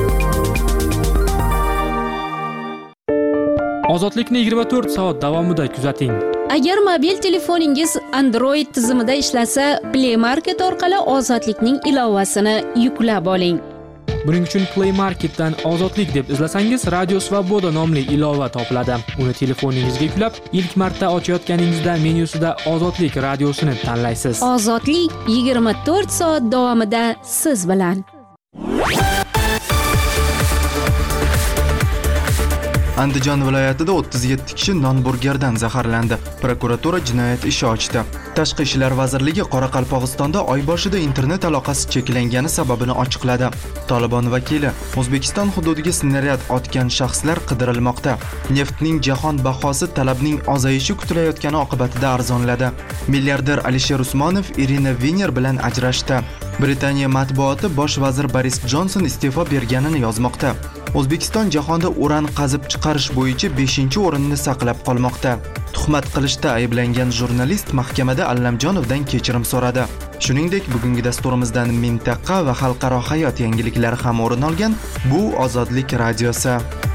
Ozodlikni 24 soat davomida kuzating. Agar mobil telefoningiz Android tizimida ishlasa, Play Market orqali Ozodlikning ilovasini yuklab oling. Buning uchun Play Marketdan Ozodlik deb izlasangiz, Radio Svoboda nomli ilova topiladi. Uni telefoningizga yuklab, ilk marta ochayotganingizda menyusida Ozodlik radiosini tanlaysiz. Ozodlik 24 soat davomida siz bilan. Andijon viloyatida 37 kishi non-burgerdan zaharlandi. Prokuratura jinoyat ishi ochdi. Tashqi ishlar vazirligi Qoraqalpog'istonda oy boshida internet aloqasi cheklangani sababini ochiqladi. Tolibon vakili O'zbekiston hududiga snaryad otgan shaxslar qidirilmoqda. Neftning jahon bahosi talabning ozayishi kutilayotgani oqibatida arzonladi. Milliarder Alisher Usmonov Irina Viner bilan ajrashdi. Britaniya matbuoti bosh vazir Boris Jonson iste'fo berganini yozmoqda. O'zbekiston jahonda uran qazib chiqarish bo'yicha 5-o'rinni saqlab qolmoqda. Tuhmat qilishda ayblangan jurnalist mahkamada Allamjonovdan kechirim so'radi. Shuningdek, bugungi dasturimizdan mintaqa va xalqaro hayot yangiliklari ham o'rin olgan. Bu Ozodlik radiosi.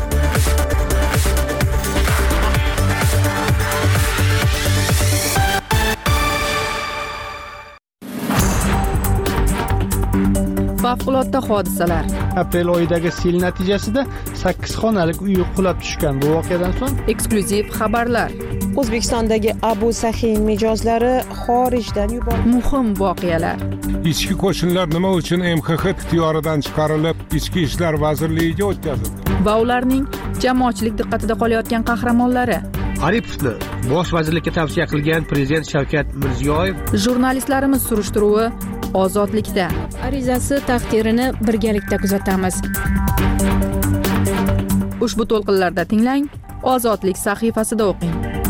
Favqulodda hodisalar. Aprel oyidagi sel natijasida 8 xonalik uy qulab tushgan. Bu voqeadan so'ng Eksklyuziv xabarlar. O'zbekistondagi Abu Sahiy mijozlari xorijdan yuborildi. Muhim voqealar. Ichki qo'shinlar nima uchun MXX ixtiyoridan chiqarilib, Ichki ishlar vazirligiga o'tkazildi? Va ularning jamoatchilik diqqatida qolayotgan qahramonlari. Aripovni bosh vazirlikka tavsiya qilgan prezident Shavkat Mirziyoyev. Jurnalistlarimiz surishtiruvi Ozodlikda. Arizasi taqdirini birgalikda kuzatamiz. Ushbu to'lqinlarda tinglang, Ozodlik sahifasida o'qing.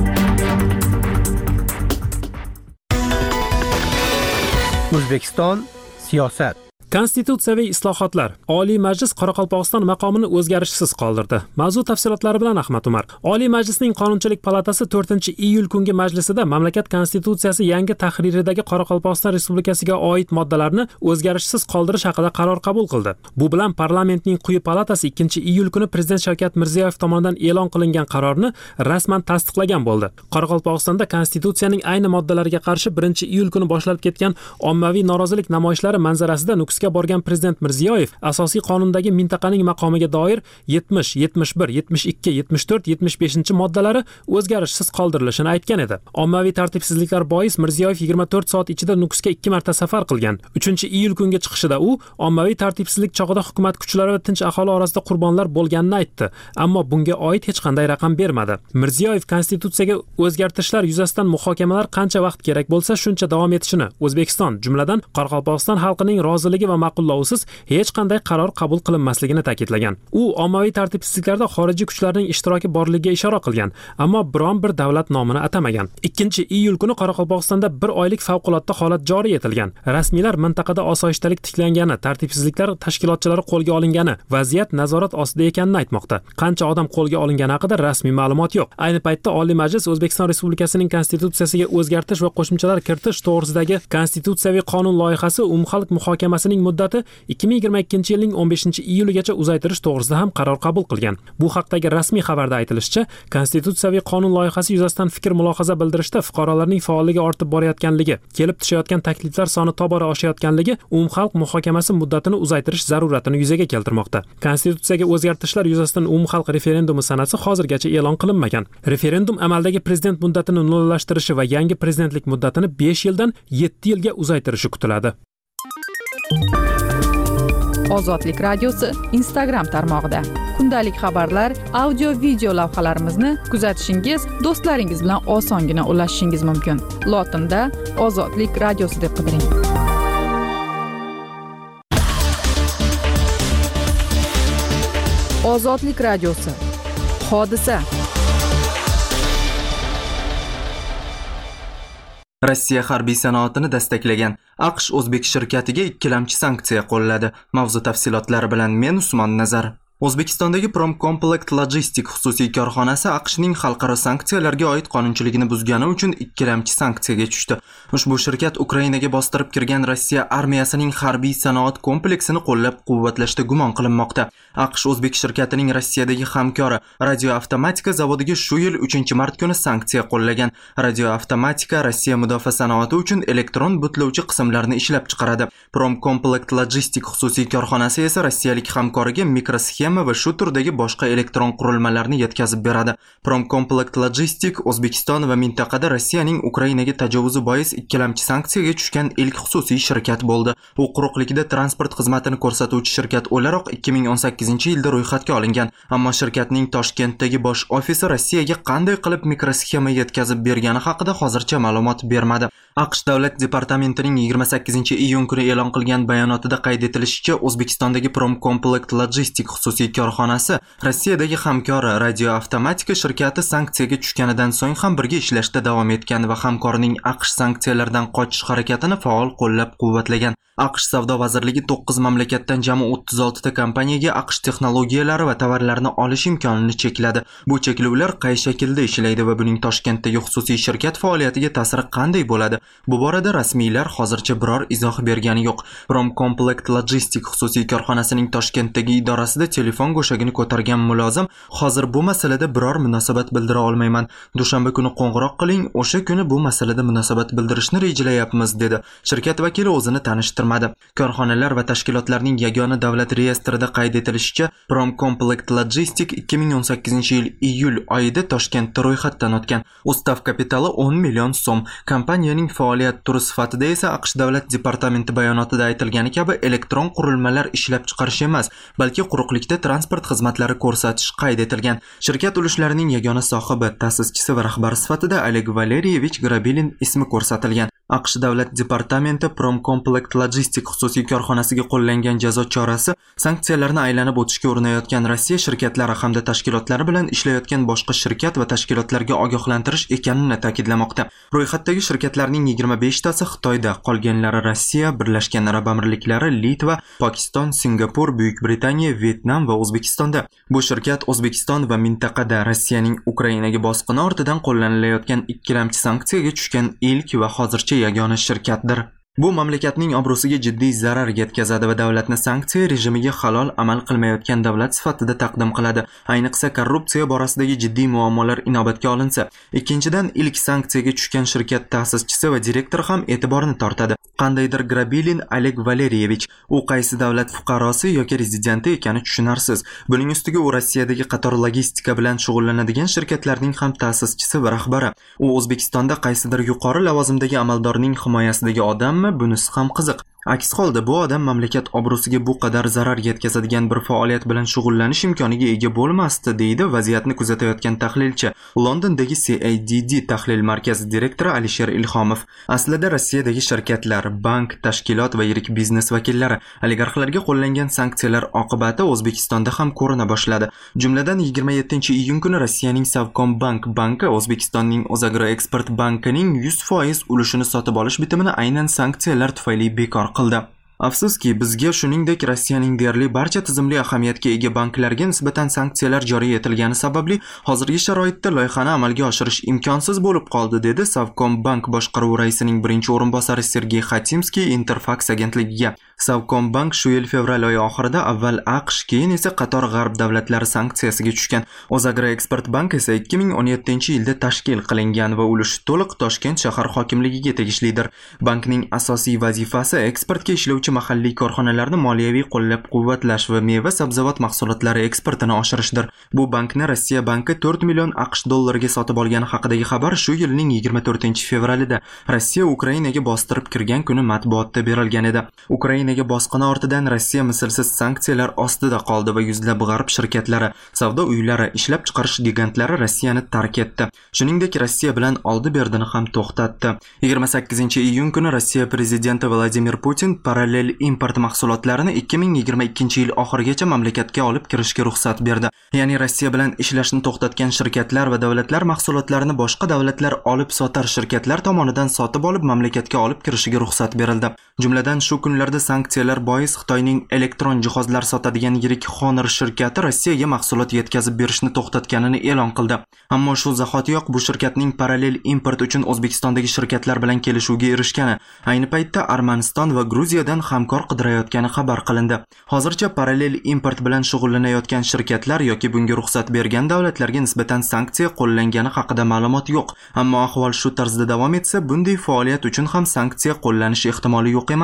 O'zbekiston siyosat. Konstitutsiyaviy islohotlar. Oliy Majlis Qoraqalpog'iston maqomini o'zgarishsiz qoldirdi. Mavzu tafsilotlari bilan Ahmad Umar. Oliy Majlisning Qonunchilik palatasi 4-iyul kungi majlisida mamlakat konstitutsiyasi yangi tahriridagi Qoraqalpog'iston Respublikasiga oid moddalarni o'zgarishsiz qoldirish haqida qaror qabul qildi. Bu bilan parlamentning quyi palatasi 2-iyul kuni prezident Shavkat Mirziyoyev tomonidan e'lon qilingan qarorni rasman tasdiqlagan bo'ldi. Qoraqalpog'istonda konstitutsiyaning ayni moddalariga qarshi 1-iyul kuni boshlanib ketgan ommaviy norozilik namoyishlari manzarasida Nukusga borgan prezident Mirziyoyev asosiy qonundagi mintaqaning maqomiga doir 70, 71, 72, 74, 75 moddalari o'zgarishsiz qoldirilishini aytgan edi. Ommaviy tartibsizliklar bois Mirziyoyev 24 soat ichida Nukusga 2 marta safar qilgan. 3-iyul kungi chiqishida u ommaviy tartibsizlik chog'ida hukumat kuchlari va tinch aholi orasida qurbonlar bo'lganini aytdi, ammo bunga oid hech qanday raqam bermadi. Mirziyoyev konstitutsiyaga o'zgartirishlar yuzasidan muhokamalar qancha vaqt kerak bo'lsa shuncha davom etishini, O'zbekiston, jumladan Qoraqalpog'iston xalqining roziligi va ma'qullovisiz hech qanday qaror qabul qilinmasligini ta'kidlagan. U ommaviy tartibsizliklarda xorijiy kuchlarning ishtiroki borligiga ishora qilgan, ammo biron bir davlat nomini atamagan. 2-iyul kuni Qoraqalpog'istonda 1 oylik favqulodda holat joriy etilgan. Rasmiylar mintaqada osoyishtalik tiklangani, tartibsizliklar tashkilotchilari qo'lga olingani, vaziyat nazorat ostida ekanini aytmoqda. Qancha odam qo'lga olingani haqida rasmiy ma'lumot yo'q. Ayni paytda Oliy Majlis O'zbekiston Respublikasining konstitutsiyasiga o'zgartirish va qo'shimchalar kiritish to'g'risidagi konstitutsiyaviy qonun loyihasi umumxalq muhokamasining muddati 2022-yilning 15-iyuligacha uzaytirish to'g'risida ham qaror qabul qilgan. Bu haqdagi rasmiy xabarda aytilishicha, konstitutsiyaviy qonun loyihasi yuzasidan fikr-mulohaza bildirishda fuqarolarning faolligi ortib borayotganligi, kelib tushayotgan takliflar soni tobora oshayotganligi umumxalq muhokamasi muddatini uzaytirish zaruratini yuzaga keltirmoqda. Konstitutsiyaga o'zgartirishlar yuzasidan umumxalq referendumi sanasi hozirgacha e'lon qilinmagan. Referendum amaldagi prezident muddatini nollashtirishi va yangi prezidentlik muddatini 5 yildan 7 yilga uzaytirishi kutiladi. Ozodlik radiosi Instagram tarmog'ida. Kundalik xabarlar, audio video lavhalarimizni kuzatishingiz, do'stlaringiz bilan osongina ulashishingiz mumkin. Lotinda Ozodlik radiosi deb qidiring. Ozodlik radiosi. Hodisa. Rossiya harbiy sanoatini destaklagan AQSh o'zbek shirkatiga ikkilamchi sanksiya qo'lladi. Mavzu tafsilotlari bilan men Usmon Nazar. O'zbekistondagi Promcomplect Logistic xususiy korxonasi AQShning xalqaro sanksiyalarga oid qonunchiligini buzgani uchun ikkilamchi sanksiyaga tushdi. Ushbu shirkat Ukrainaga bostirib kirgan Rossiya armiyasining harbiy sanoat kompleksini qo'llab-quvvatlashda gumon qilinmoqda. AQSh o'zbek shirkatining Rossiyadagi hamkori Radioavtomatika zavodiga shu yil 3-mart kuni sanksiya qo'llagan. Radioavtomatika Rossiya mudofaa sanoati uchun elektron butlovchi qismlarni ishlab chiqaradi. Promcomplect Logistic xususiy korxonasi esa rossiyalik hamkoriga mikrosxema sistema va shu turdagi boshqa elektron qurilmalarni yetkazib beradi. Promcomplect Logistic O'zbekiston va mintaqada Rossiyaning Ukrainaga tajovuzi bois ikkilamchi sanksiyaga tushgan ilk xususiy shirkat bo'ldi. U quruqlikda transport xizmatini ko'rsatuvchi shirkat o'laroq 2018-yilda ro'yxatga olingan, ammo shirkatning Toshkentdagi bosh ofisi Rossiyaga qanday qilib mikrosxema yetkazib bergani haqida hozircha ma'lumot bermadi. AQSh davlat departamentining 28-iyun kuni e'lon qilgan bayonotida qayd etilishicha, O'zbekistondagi Promcomplect Logistic xususiy korxonasi Rossiyadagi hamkori Radio Avtomatika shirkati sanksiyaga tushganidan so'ng ham birga ishlashda davom etgan va hamkorning AQSh sanksiyalardan qochish harakatini faol qo'llab-quvvatlagan. AQSh savdo vazirligi 9 mamlakatdan jami 36 ta kompaniyaga AQSh texnologiyalari va tovarlarini olish imkonini chekladi. Bu cheklovlar qay shaklda ishlaydi va buning Toshkentdagi xususiy shirkat faoliyatiga ta'siri qanday bo'ladi? Bu borada rasmiylar hozircha biror izoh bergani yo'q. Promcomplect Logistic xususiy korxonasining Toshkentdagi idorasida telefon go'shagini ko'targan mulozim hozir bu masalada biror munosabat bildira olmayman. Dushanba kuni qo'ng'iroq qiling, o'sha kuni bu masalada munosabat bildirishni rejalayapmiz dedi. Shirkat vakili o'zini tanishtirdi. Korxonalar va tashkilotlarning yagona davlat reyestrida qayd etilishicha, Promcomplect Logistic 2018-yil iyul oyida Toshkentda ro'yxatdan o'tgan. Ustav kapitali 10 million so'm. Kompaniyaning faoliyat turi sifatida esa AQSh davlat departamenti bayonotida aytilgani kabi elektron qurilmalar ishlab chiqarish emas, balki quruqlikda transport xizmatlari ko'rsatish qayd etilgan. Shirkat ulushlarining yagona sohibi, ta'sischisi va rahbari sifatida Oleg Valerievich Grabilin ismi ko'rsatilgan. AQSh davlat departamenti Promcomplect Logistic xususiy korxonasiga qo'llangan jazo chorasi sanksiyalarni aylanib o'tishga urinayotgan Rossiya shirkatlari hamda tashkilotlari bilan ishlayotgan boshqa shirkat va tashkilotlarga ogohlantirish ekanini ta'kidlamoqda. Ro'yxatdagi shirkatlarning 25 tasi Xitoyda, qolganlari Rossiya, Birlashgan Arab Amirliklari, Litva, Pokiston, Singapur, Buyuk Britaniya, Vyetnam va O'zbekistonda. Bu shirkat O'zbekiston va mintaqada Rossiyaning Ukrainaga bosqini ortidan qo'llanilayotgan ikkilamchi sanksiyaga tushgan ilk va hozircha yagona shirkatdir. Bu mamlakatning obro'siga jiddiy zarar yetkazadi va davlatni sanksiya rejimiga halol amal qilmayotgan davlat sifatida taqdim qiladi. Ayniqsa korrupsiya borasidagi jiddiy muammolar inobatga olinsa. Ikkinchidan, ilk sanksiyaga tushgan shirkat ta'sischisi va direktori ham e'tiborni tortadi. Qandaydir Grabilin Oleg Valerievich, u qaysi davlat fuqarosi yoki rezidenti ekani tushunarsiz. Buning ustiga u Rossiyadagi qator logistika bilan shug'ullanadigan shirkatlarning ham ta'sischisi va rahbari. U O'zbekistonda qaysidir yuqori lavozimdagi amaldorning himoyasidagi odammi? Bunisi ham qiziq. Aks holda bu odam mamlakat obro'siga bu qadar zarar yetkazadigan bir faoliyat bilan shug'ullanish imkoniga ega bo'lmasdi, deydi vaziyatni kuzatayotgan tahlilchi, Londondagi CADD tahlil markazi direktori Alisher Ilhomov. Aslida Rossiyadagi shirkatlar, bank, tashkilot va yirik biznes vakillari oligarxlarga qo'llangan sanksiyalar oqibati O'zbekistonda ham ko'rina boshladi. Jumladan 27-iyun kuni Rossiyaning Savcombank banki O'zbekistonning O'zagroeksport bankining 100% ulushini sotib olish bitimini aynan sanksiyalar tufayli bekor qildi. Afsuski, bizga shuningdek Rossiyaning deyarli barcha tizimli ahamiyatga ega banklarga nisbatan sanksiyalar joriy etilgani sababli hozirgi sharoitda loyihani amalga oshirish imkonsiz bo'lib qoldi, dedi Savcombank boshqaruvi raisining birinchi o'rinbosari Sergey Khatimskiy Interfax agentligiga. Savcombank shu yil fevral oyi oxirida avval AQSh, keyin esa qator g'arb davlatlari sanksiyasiga tushgan. O'zagroeksport bank esa 2017-yilda tashkil qilingan va ulushi to'liq Toshkent shahar hokimligiga tegishlidir. Bankning asosiy vazifasi eksportga ishlovchi mahalliy korxonalarni moliyaviy qo'llab-quvvatlash va meva-sabzavot mahsulotlari eksportini oshirishdir. Bu bankni Rossiya banki 4 million AQSh dollariga sotib olgani haqidagi xabar shu yilning 24-fevralida Rossiya Ukrainaga bostirib kirgan kuni matbuotda berilgan edi. Ukrainaga bosqini ortidan Rossiya mislsiz sanksiyalar ostida qoldi va yuzlab g'arb shirkatlari, savdo uylari, ishlab chiqarish gigantlari Rossiyani tark etdi. Shuningdek, Rossiya bilan oldi-berdini ham to'xtatdi. 28-iyun kuni Rossiya prezidenti Vladimir Putin parallel import mahsulotlarini 2022-yil oxirigacha mamlakatga olib kirishga ruxsat berdi. Ya'ni Rossiya bilan ishlashni to'xtatgan shirkatlar va davlatlar mahsulotlarini boshqa davlatlar olib sotar shirkatlar tomonidan sotib olib mamlakatga olib kirishiga ruxsat berildi. Jumladan shu kunlarda sanksiyalar bois Xitoyning elektron jihozlar sotadigan yirik Honor shirkati Rossiyaga mahsulot yetkazib berishni to'xtatganini e'lon qildi. Ammo shu zahotiyoq bu shirkatning parallel import uchun O'zbekistondagi shirkatlar bilan kelishuvga erishgani, ayni paytda Armaniston va Gruziyadan hamkor qidirayotgani xabar qilindi. Hozircha parallel import bilan shug'ullanayotgan shirkatlar yoki bunga ruxsat bergan davlatlarga nisbatan sanksiya qo'llangani haqida ma'lumot yo'q. Ammo ahvol shu tarzda davom etsa, bunday faoliyat uchun ham sanksiya qo'llanishi ehtimoli yo'q emas.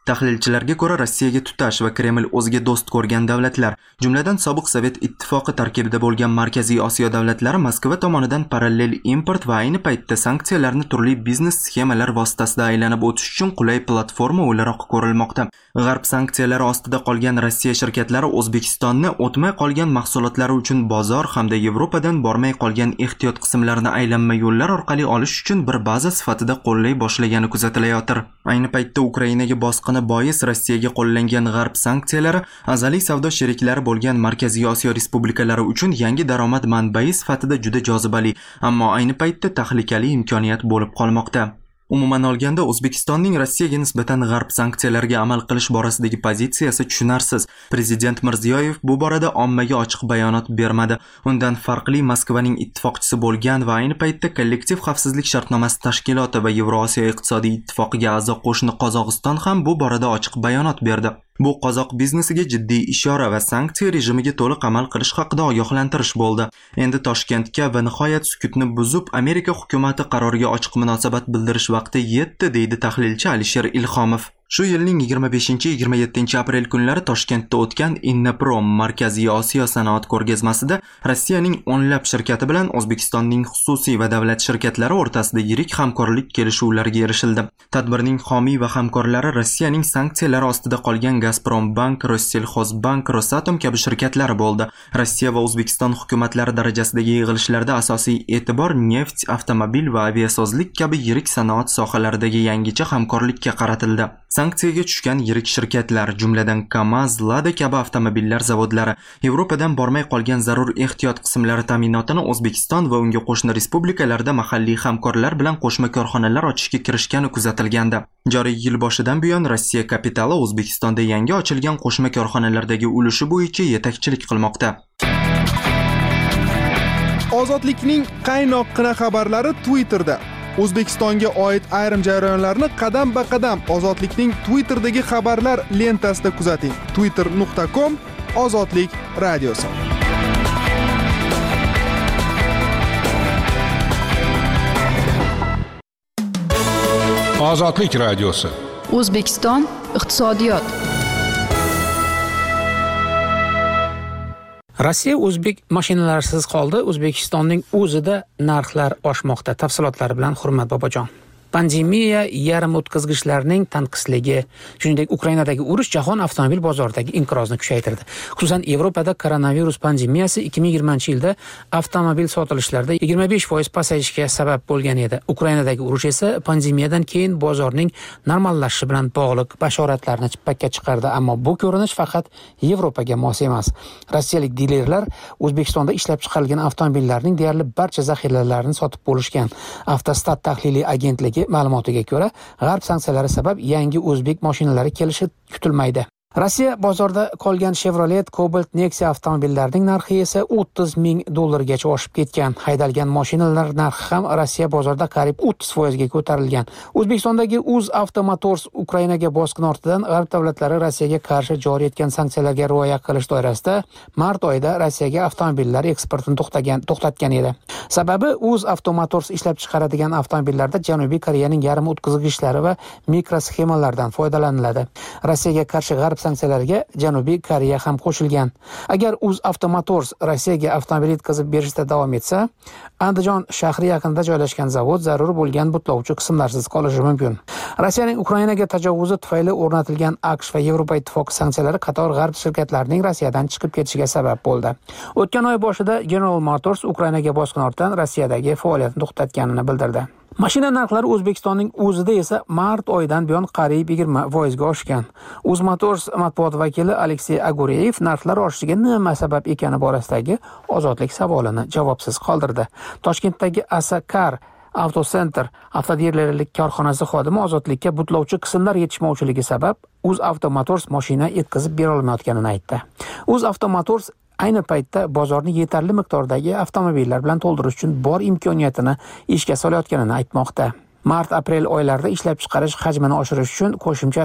Tahlilchilarga ko'ra, Rossiyaga tutash va Kreml o'ziga do'st ko'rgan davlatlar, jumladan sobiq Sovet ittifoqi tarkibida bo'lgan Markaziy Osiyo davlatlari Moskva tomonidan parallel import va ayni paytda sanksiyalarni turli biznes sxemalar vositasida aylanib o'tish uchun qulay platforma o'laroq ko'rilmoqda. G'arb sanksiyalari ostida qolgan Rossiya shirkatlari O'zbekistonni o'tmay qolgan mahsulotlari uchun bozor hamda Yevropadan bormay qolgan ehtiyot qismlarini aylanma yo'llar orqali olish uchun bir baza sifatida qo'llay boshlagani kuzatilayotir. Ayni paytda Ukrainaga bosqin bois Rossiyaga qo'llangan g'arb sanksiyalari azaliy savdo sheriklari bo'lgan Markaziy Osiyo respublikalari uchun yangi daromad manbai sifatida juda jozibali, ammo ayni paytda tahlikali imkoniyat bo'lib qolmoqda. Umuman olganda, O'zbekistonning Rossiyaga nisbatan g'arb sanksiyalariga amal qilish borasidagi pozitsiyasi tushunarsiz. Prezident Mirziyoyev bu borada ommaga ochiq bayonot bermadi. Undan farqli Moskvaning ittifoqchisi bo'lgan va ayni paytda kollektiv xavfsizlik shartnomasi tashkiloti va Yevrosiyo iqtisodiy ittifoqiga a'zo qo'shni Qozog'iston ham bu borada ochiq bayonot berdi. Bu qozoq biznesiga jiddiy ishora va sanksiya rejimiga to'liq amal qilish haqida ogohlantirish bo'ldi. Endi Toshkentga va nihoyat sukutni buzib Amerika hukumati qaroriga ochiq munosabat bildirish vaqti yetdi, deydi tahlilchi Alisher Ilhomov. Shu yilning 25-27 aprel kunlari Toshkentda o'tgan Innoprom Markaziy Osiyo sanoat ko'rgazmasida Rossiyaning o'nlab shirkati bilan O'zbekistonning xususiy va davlat shirkatlari o'rtasida yirik hamkorlik kelishuvlariga erishildi. Tadbirning homiy va hamkorlari Rossiyaning sanksiyalari ostida qolgan Gazprombank, Rossellxozbank, Rosatom kabi shirkatlar bo'ldi. Rossiya va O'zbekiston hukumatlari darajasidagi yig'ilishlarda asosiy e'tibor neft, avtomobil va aviasozlik kabi yirik sanoat sohalaridagi yangicha hamkorlikka qaratildi. Sanksiyaga tushgan yirik shirkatlar, jumladan KAMAZ, Lada kabi avtomobillar zavodlari Yevropadan bormay qolgan zarur ehtiyot qismlari ta'minotini O'zbekiston va unga qo'shni respublikalarda mahalliy hamkorlar bilan qo'shma korxonalar ochishga kirishgani kuzatilgandi. Joriy yil boshidan buyon Rossiya kapitali O'zbekistonda yangi ochilgan qo'shma korxonalardagi ulushi bo'yicha yetakchilik qilmoqda. Ozodlikning qaynoqqina xabarlari Twitterda. O'zbekistonga oid ayrim jarayonlarni qadam-ba-qadam Ozodlikning Twitterdagi xabarlar lentasida kuzating. twitter.com Ozodlik radiosi. Ozodlik radiosi. O'zbekiston iqtisodiyot. Rossiya o'zbek mashinalarisiz qoldi. O'zbekistonning o'zida narxlar oshmoqda. Tafsilotlari bilan Hurmat Bobojon. Pandemiya, yarim o'tkazgichlarning tanqisligi, shuningdek Ukrainadagi urush jahon avtomobil bozoridagi inqirozni kuchaytirdi. Xususan, Yevropada koronavirus pandemiyasi 2020-yilda avtomobil sotilishlarida 25% pasayishga sabab bo'lgan edi. Ukrainadagi urush esa pandemiyadan keyin bozorning normallashishi bilan bog'liq bashoratlarni chippakka chiqardi, ammo bu ko'rinish faqat Yevropaga mos emas. Rossiyalik dilerlar O'zbekistonda ishlab chiqarilgan avtomobillarning deyarli barcha zaxiralarini sotib bo'lishgan. Avtostat tahliliy agentligi ma'lumotiga ko'ra, g'arb sanksiyalari sabab yangi o'zbek mashinalari kelishi kutilmaydi. Rossiya bozorda qolgan Chevrolet, Cobalt, Nexia avtomobillarining narxi esa $30,000 gacha oshib ketgan. Haydalgan mashinalar narxi ham Rossiya bozorida qariyb 30% ga ko'tarilgan. O'zbekistondagi UzAvto Motors Ukrainaga bosqin ortidan g'arb davlatlari Rossiyaga qarshi joriy etgan sanksiyalarga rioya qilish doirasida mart oyida Rossiyaga avtomobillar eksportini to'xtatgan edi. Sababi UzAvto Motors ishlab chiqaradigan avtomobillarda Janubiy Koreyaning yarim o'tkazgichlari va mikrosxemalardan foydalaniladi. Rossiyaga qarshi g'arb sanksiyalarga Janubiy Koreya ham qo'shilgan. Agar UzAvto Motors Rossiyaga avtomobil yetkazib berishda davom etsa, Andijon shahri yaqinida joylashgan zavod zarur bo'lgan butlovchi qismlarsiz qolishi mumkin. Rossiyaning Ukrainaga tajovuzi tufayli o'rnatilgan AQSh va Yevropa ittifoqi sanksiyalari qator g'arb shirkatlarining Rossiyadan chiqib ketishiga sabab bo'ldi. O'tgan oy boshida General Motors Ukrainaga bosqin ortidan Rossiyadagi faoliyatini to'xtatganini bildirdi. Mashina narxlari O'zbekistonning o'zida esa mart oyidan buyon qariyb 20% ga oshgan. UzMotors matbuot vakili Aleksey Agureyev narxlar oshishiga nima sabab ekani borasidagi ozodlik savolini javobsiz qoldirdi. Toshkentdagi Asakar Avtocenter avtodilerlik korxonasi xodimi ozodlikka butlovchi qismlar yetishmovchiligi sabab UzAvto Motors mashina yetkazib bera olmayotganini aytdi. UzAvto Motors ayni paytda bozorni yetarli miqdordagi avtomobillar bilan to'ldirish uchun bor imkoniyatini ishga solayotganini aytmoqda. Mart-aprel oylarida ishlab chiqarish hajmini oshirish uchun qo'shimcha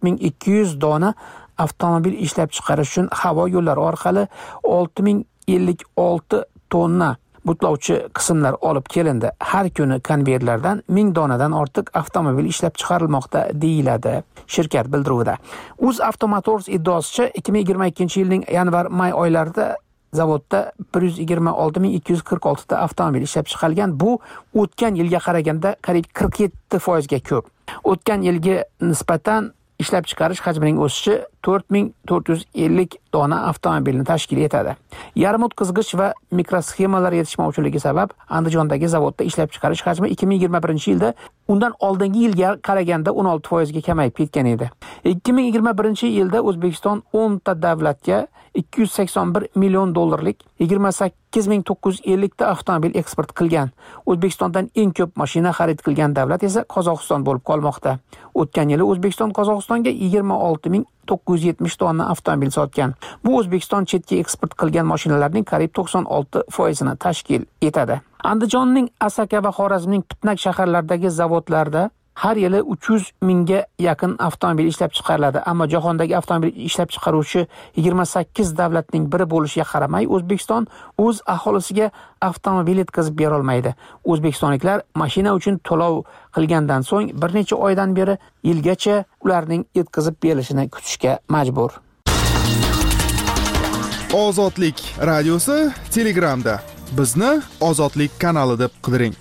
4200 dona avtomobil ishlab chiqarish uchun havo yo'llari orqali 6056 tonna butlovchi qismlar olib kelindi. Har kuni konveyerlardan 1000 donadan ortiq avtomobil ishlab chiqarilmoqda deyiladi shirkat bildiruvida. UzAuto Motors iddaosicha 2022-yilning yanvar-may oylarida zavodda 126.246 ta avtomobil ishlab chiqarilgan. Bu o'tgan yilga qaraganda qariyb 47% ga ko'p. O'tgan yilga nisbatan ishlab chiqarish hajmining o'sishi 4450 dona avtomobilni tashkil etadi. Yarim o'tkazgich va mikrosxemalar yetishmovchiligi sabab Andijondagi zavodda ishlab chiqarish hajmi 2021-yilda undan oldingi yilga qaraganda 16% ga kamayib ketgan edi. 2021-yilda O'zbekiston 10 ta davlatga 281 million dollarlik 28950 ta avtomobil eksport qilgan. O'zbekistondan eng ko'p mashina xarid qilgan davlat esa Qozog'iston bo'lib qolmoqda. O'tgan yili O'zbekiston Qozog'istonga 26970 tonna avtomobil sotgan. Bu O'zbekiston chetga eksport qilgan mashinalarning qariyb 96% ni tashkil etadi. Andijonning Asaka va Xorazmning Pitnak shaharlaridagi zavodlarda har yili 300 mingga yaqin avtomobil ishlab chiqariladi, ammo jahondagi avtomobil ishlab chiqaruvchi 28 davlatning biri bo'lishiga qaramay, O'zbekiston o'z aholisiga avtomobil yetkazib bera olmaydi. O'zbekistonliklar mashina uchun to'lov qilgandan so'ng bir necha oydan beri yilgacha ularning yetkazib berilishini kutishga majbur. Ozodlik radiosi Telegramda. Bizni Ozodlik kanali deb qidiring.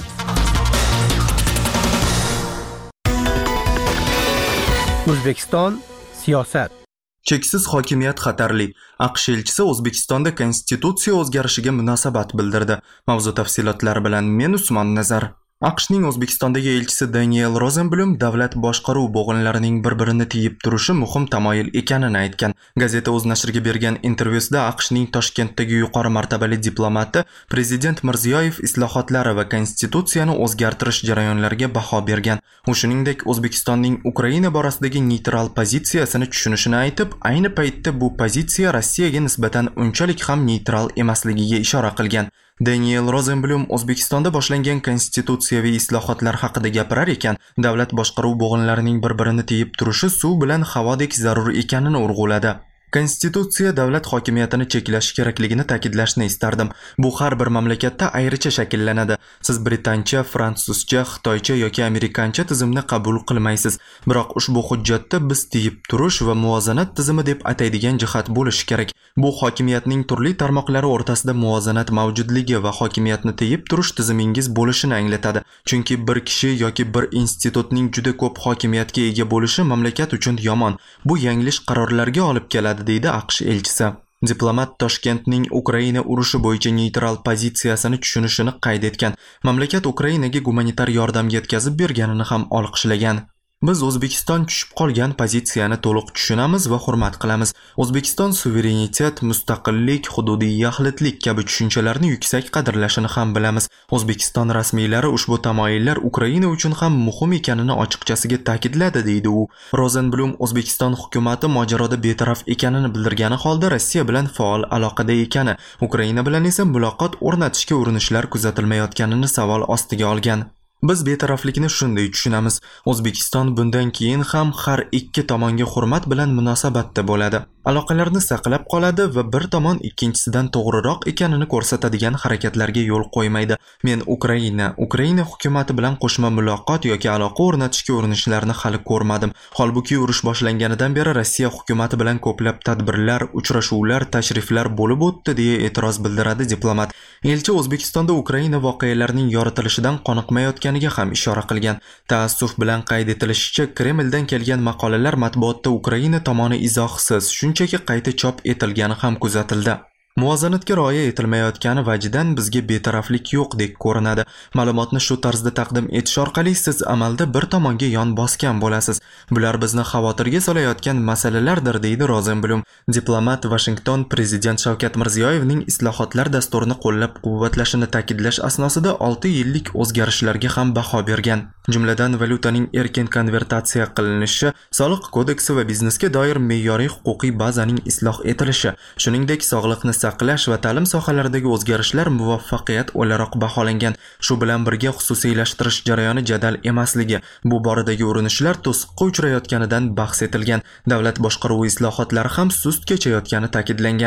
O'zbekiston siyosat. Cheksiz hokimiyat xatarli. AQSh elchisi O'zbekistonda konstitutsiya o'zgarishiga munosabat bildirdi. Mavzu tafsilotlari bilan men Usmon Nazar. AQShning O'zbekistondagi elchisi Daniel Rosenblum davlat boshqaruv bo'g'inlarining bir-birini tiyib turishi muhim tamoyil ekanini aytgan. Gazeta o'z nashriga bergan intervyusida AQShning Toshkentdagi yuqori martabali diplomati Prezident Mirziyoyev islohotlari va konstitutsiyani o'zgartirish jarayonlariga baho bergan. U shuningdek O'zbekistonning Ukraina borasidagi neytral pozitsiyasini tushunishini aytib, ayni paytda bu pozitsiya Rossiyaga nisbatan unchalik ham neytral emasligiga ishora qilgan. Daniel Rosenblum O'zbekistonda boshlangan konstitutsiyaviy islohotlar haqida gapirar ekan, davlat boshqaruv bo'g'inlarining bir-birini tiyib turishi suv bilan havodek zarur ekanini urg'uladi. Konstitutsiya davlat hokimiyatini cheklash kerakligini ta'kidlashni istardim. Bu har bir mamlakatda ayricha shakllanadi. Siz britancha, fransuzcha, xitoycha yoki amerikancha tizimni qabul qilmaysiz. Biroq ushbu hujjatda biz tiyib turish va muvozanat tizimi deb ataydigan jihat bo'lishi kerak. Bu hokimiyatning turli tarmoqlari o'rtasida muvozanat mavjudligi va hokimiyatni tiyib turish tizimingiz bo'lishini anglatadi. Chunki bir kishi yoki bir institutning juda ko'p hokimiyatga ega bo'lishi mamlakat uchun yomon. Bu yanglish qarorlarga olib keladi, deydi AQSh elchisi. Diplomat Toshkentning Ukraina urushi bo'yicha neytral pozitsiyasini tushunishini qayd etgan. Mamlakat Ukrainaga gumanitar yordam yetkazib berganini ham olqishlagan. Biz O'zbekiston tushib qolgan pozitsiyani to'liq tushunamiz va hurmat qilamiz. O'zbekiston suverenitet, mustaqillik, hududiy yaxlitlik kabi tushunchalarni yuksak qadrlashini ham bilamiz. O'zbekiston rasmiylari ushbu tamoyillar Ukraina uchun ham muhim ekanini ochiqchasiga ta'kidladi, deydi u. Rosenblum O'zbekiston hukumatı mojaroda betaraf ekanini bildirgani holda Rossiya bilan faol aloqada ekani, Ukraina bilan esa muloqot o'rnatishga urinishlar kuzatilmayotganini savol ostiga olgan. Biz betaraflikni shunday tushunamiz. O'zbekiston bundan keyin ham har ikki tomonga hurmat bilan munosabatda bo'ladi. Aloqalarni saqlab qoladi va bir tomon ikkinchisidan to'g'riroq ekanini ko'rsatadigan harakatlarga yo'l qo'ymaydi. Men Ukraina hukumati bilan qo'shma muloqot yoki aloqa o'rnatishga urinishlarini hali ko'rmadim. Holbuki urush boshlanganidan beri Rossiya hukumati bilan ko'plab tadbirlar, uchrashuvlar, tashriflar bo'lib o'tdi, deya e'tiroz bildiradi diplomat. Elchi O'zbekistonda Ukraina voqealarining yoritilishidan qoniqmayotganiga ham ishora qilgan. Taassuf bilan qayd etilishicha, Kremldan kelgan maqolalar matbuotda Ukraina tomoni izohsiz, shunchaki qayta chop etilgani ham kuzatildi. Muvozanatga rioya etilmayotgani vajidan bizga betaraflik yo'qdek ko'rinadi. Ma'lumotni shu tarzda taqdim etish orqali siz amalda bir tomonga yon bosgan bo'lasiz. Bular bizni xavotirga solayotgan masalalardir, deydi Rosenblum. Diplomat Washington prezident Shavkat Mirziyoyevning islohotlar dasturini qo'llab-quvvatlashini ta'kidlash asnosida 6 yillik o'zgarishlarga ham baho bergan. Jumladan valyutaning erkin konvertatsiya qilinishi, soliq kodeksi va biznesga doir me'yoriy huquqiy bazaning isloh etilishi, shuningdek sog'liqni saqlash va ta'lim sohalaridagi o'zgarishlar muvaffaqiyat o'laroq baholangan. Shu bilan birga xususiylashtirish jarayoni jadal emasligi, bu boradagi urinishlar to'siqqa uchrayotganidan bahs etilgan. Davlat boshqaruvi islohotlari ham sust kechayotgani ta'kidlangan.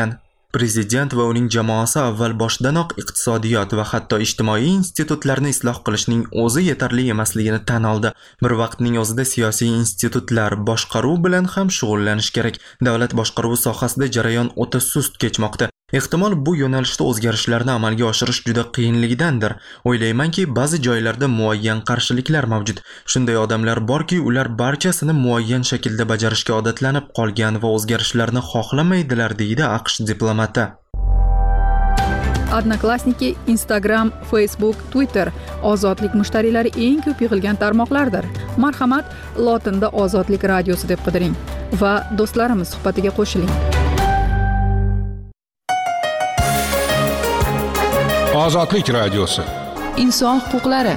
Prezident va uning jamoasi avval boshdanoq iqtisodiyot va hatto ijtimoiy institutlarni isloh qilishning o'zi yetarli emasligini tan oldi. Bir vaqtning o'zida siyosiy institutlar boshqaruv bilan ham shug'ullanish kerak. Davlat boshqaruvi sohasida jarayon o'ta sust kechmoqda. Ehtimol bu yo'nalishda o'zgarishlarni amalga oshirish juda qiyinligidandir. O'ylaymanki, ba'zi joylarda muayyan qarshiliklar mavjud. Shunday odamlar borki, ular barchasini muayyan shaklda bajarishga odatlanib qolgan va o'zgarishlarni xohlamaydilar, deydi AQSh diplomati. Odnoklassniki, Instagram, Facebook, Twitter ozodlik mushtariylari eng ko'p yig'ilgan tarmoqlardir. Marhamat, lotinda ozodlik radiosi deb qidiring va do'stlarimiz suhbatiga qo'shiling. Ozodlik radiosi. Inson huquqlari.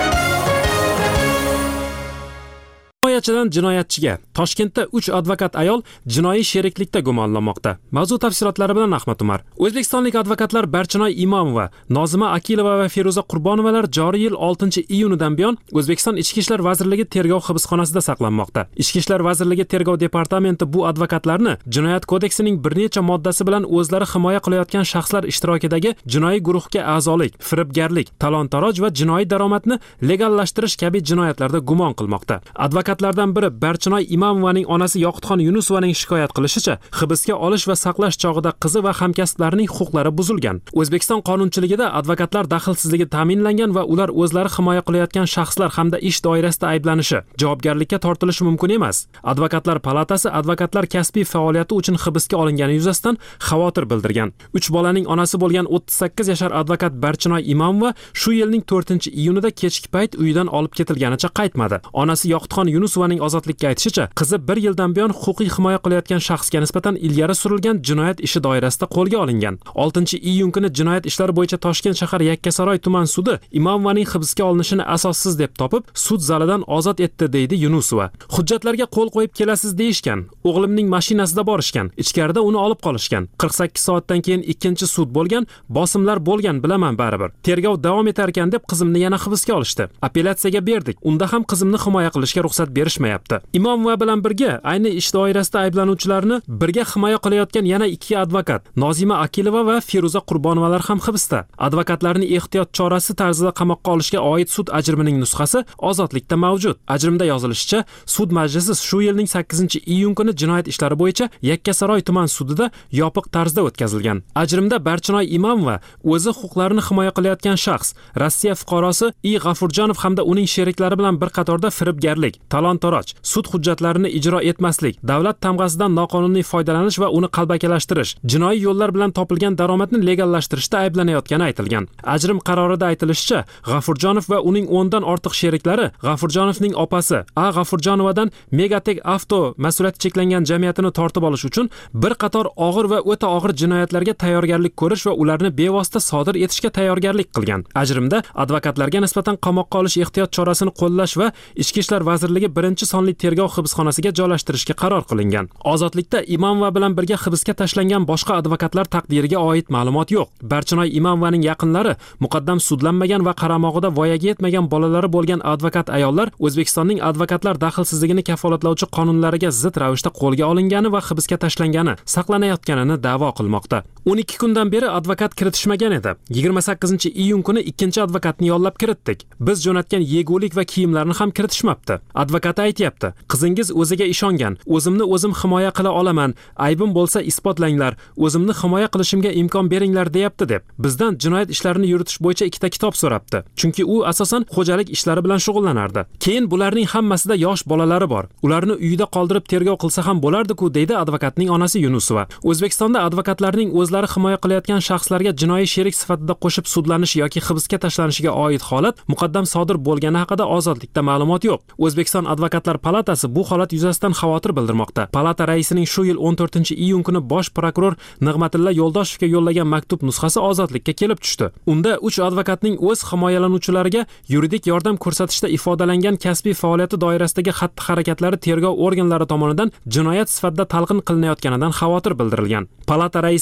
Jinoyatchidan jinoyatchiga. Toshkentda 3 advokat ayol jinoiy sheriklikda gumonlanmoqda. Mavzu tafsilotlari bilan Ahmad Umar. O'zbekistonlik advokatlar Barchinoy Imomova, Nozima Akilova va Feruza Qurbonovalar joriy yil 6-iyunidan buyon O'zbekiston Ichki ishlar vazirligi tergov hibsxonasida saqlanmoqda. Ichki ishlar vazirligi tergov departamenti bu advokatlarni Jinoyat kodeksining bir necha moddasi bilan o'zlari himoya qilayotgan shaxslar ishtirokidagi jinoiy guruhga a'zolik, firibgarlik, talon-taroj va jinoiy daromadni legallashtirish kabi jinoyatlarda gumon qilmoqda. Advokatlardan biri Barchinoy Imomovaning onasi Yoqutxon Yunusovaning shikoyat qilishicha, hibsga olish va saqlash chog'ida qizi va hamkasblarining huquqlari buzilgan. O'zbekiston qonunchiligida advokatlar daxlsizligi ta'minlangan va ular o'zlari himoya qilayotgan shaxslar hamda ish doirasida ayblanishi, javobgarlikka tortilishi mumkin emas. Advokatlar palatasi advokatlar kasbiy faoliyati uchun hibsga olingani yuzasidan xavotir bildirgan. 3 bolaning onasi bo'lgan 38 yashar advokat Barchinoy Imomova shu yilning 4-iyunida kechki payt uyidan olib ketilganicha qaytmadi. Onasi Yoqutxon Yunusovaning ozodlikka aytishicha, qizi 1 yildan buyon huquqiy himoya qilayotgan shaxsga nisbatan ilgari surilgan jinoyat ishi doirasida qo'lga olingan. 6-iyun kuni jinoyat ishlari bo'yicha Toshkent shahar Yakkasaroy tuman sudi Imomovaning hibsga olinishini asossiz deb topib, sud zalidan ozod etdi, deydi Yunusova. Hujjatlarga qo'l qo'yib kelasiz deyishgan. O'g'limning mashinasida borishgan. Ichkarida uni olib qolishgan. 48 soatdan keyin ikkinchi sud bo'lgan, bosimlar bo'lgan, bilaman baribir. Tergov davom etar ekan deb qizimni yana hibsga olishdi. Apellyatsiyaga berdik. Unda ham qizimni himoya qilishga ruxsat berishmayapti. Imomova bilan birga ayni ish doirasida ayblanuvchilarni birga himoya qilayotgan yana 2 advokat, Nozima Akilova va Feruza Qurbonovalar ham hibsda. Advokatlarning ehtiyot chorasi tarzida qamoqqa olishga oid sud ajrimining nusxasi ozodlikda mavjud. Ajrimda yozilishicha, sud majlisi shu yilning 8-iyun kuni jinoyat ishlari bo'yicha Yakkasaroy tuman sudida yopiq tarzda o'tkazilgan. Ajrimda Barchinoy Imomova o'zi huquqlarini himoya qilayotgan shaxs, Rossiya fuqarosi I. G'afurjonov hamda uning sheriklari bilan bir qatorda firibgarlik, talon-taroj, sud hujjatlarini ijro etmaslik, davlat tamg'asidan noqonuniy foydalanish va uni qalbakilashtirish, jinoiy yo'llar bilan topilgan daromadni legallashtirishda ayblanayotgani aytilgan. Ajrim qarorida aytilishicha, G'afurjonov va uning 10 dan ortiq sheriklari G'afurjonovning opasi A. G'afurjonovadan Megatek Avto mas'uliyati cheklangan jamiyatini tortib olish uchun bir qator og'ir va o'ta og'ir jinoyatlarga tayyorgarlik ko'rish va ularni bevosita sodir etishga tayyorgarlik qilgan. Ajrimda advokatlarga nisbatan qamoqqa olish ehtiyot chorasini qo'llash va Ichki ishlar vazirligi 1-sonli tergov hibsxonasiga joylashtirishga qaror qilingan. Ozodlikda Imomova bilan birga hibsga tashlangan boshqa advokatlar taqdiriga oid ma'lumot yo'q. Barchinoy Imomovaning yaqinlari muqaddam sudlanmagan va qaramog'ida voyaga yetmagan bolalari bo'lgan advokat ayollar O'zbekistonning advokatlar daxlsizligini kafolatlovchi qonunlariga zid ravishda qo'lga olingani va hibsga tashlangani, saqlanayotganini da'vo qilmoqda. 12 kundan beri advokat kiritishmagan edi. 28-iyun kuni ikkinchi advokatni yollab kiritdik. Biz jo'natgan yegulik va kiyimlarni ham kiritishmabdi. Advokat aytayapti, qizingiz o'ziga ishongan, o'zimni o'zim himoya qila olaman, aybim bo'lsa isbotlanglar, o'zimni himoya qilishimga imkon beringlar deyapti deb. Bizdan jinoyat ishlarini yuritish bo'yicha 2 kitob so'rabdi. Chunki u asosan xo'jalik ishlari bilan shug'ullanardi. Keyin bularning hammasida yosh bolalari bor. Ularni uyida qoldirib tergov qilsa ham bo'lardi-ku, deydi advokatning onasi Yunusova. O'zbekistonda advokatlarning o'zlari himoya qilayotgan shaxslarga jinoiy sherik sifatida qo'shib sudlanish yoki hibsga tashlanishiga oid holat muqaddam sodir bo'lgani haqida ozodlikda ma'lumot yo'q. O'zbekiston advokatlar palatasi bu holat yuzasidan xavotir bildirmoqda. Palata raisining shu yil 14-iyun kuni bosh prokuror Nig'matilla Yo'ldoshevga yo'llagan maktub nusxasi ozodlikka kelib tushdi. Unda 3 advokatning o'z himoyalanuvchilariga yuridik yordam ko'rsatishda ifodalangan kasbiy faoliyati doirasidagi xatti-harakatlari tergov organlari tomonidan jinoyat sifatida talqin qilinayotganidan xavotir bildirilgan. Palata raisi Ernazar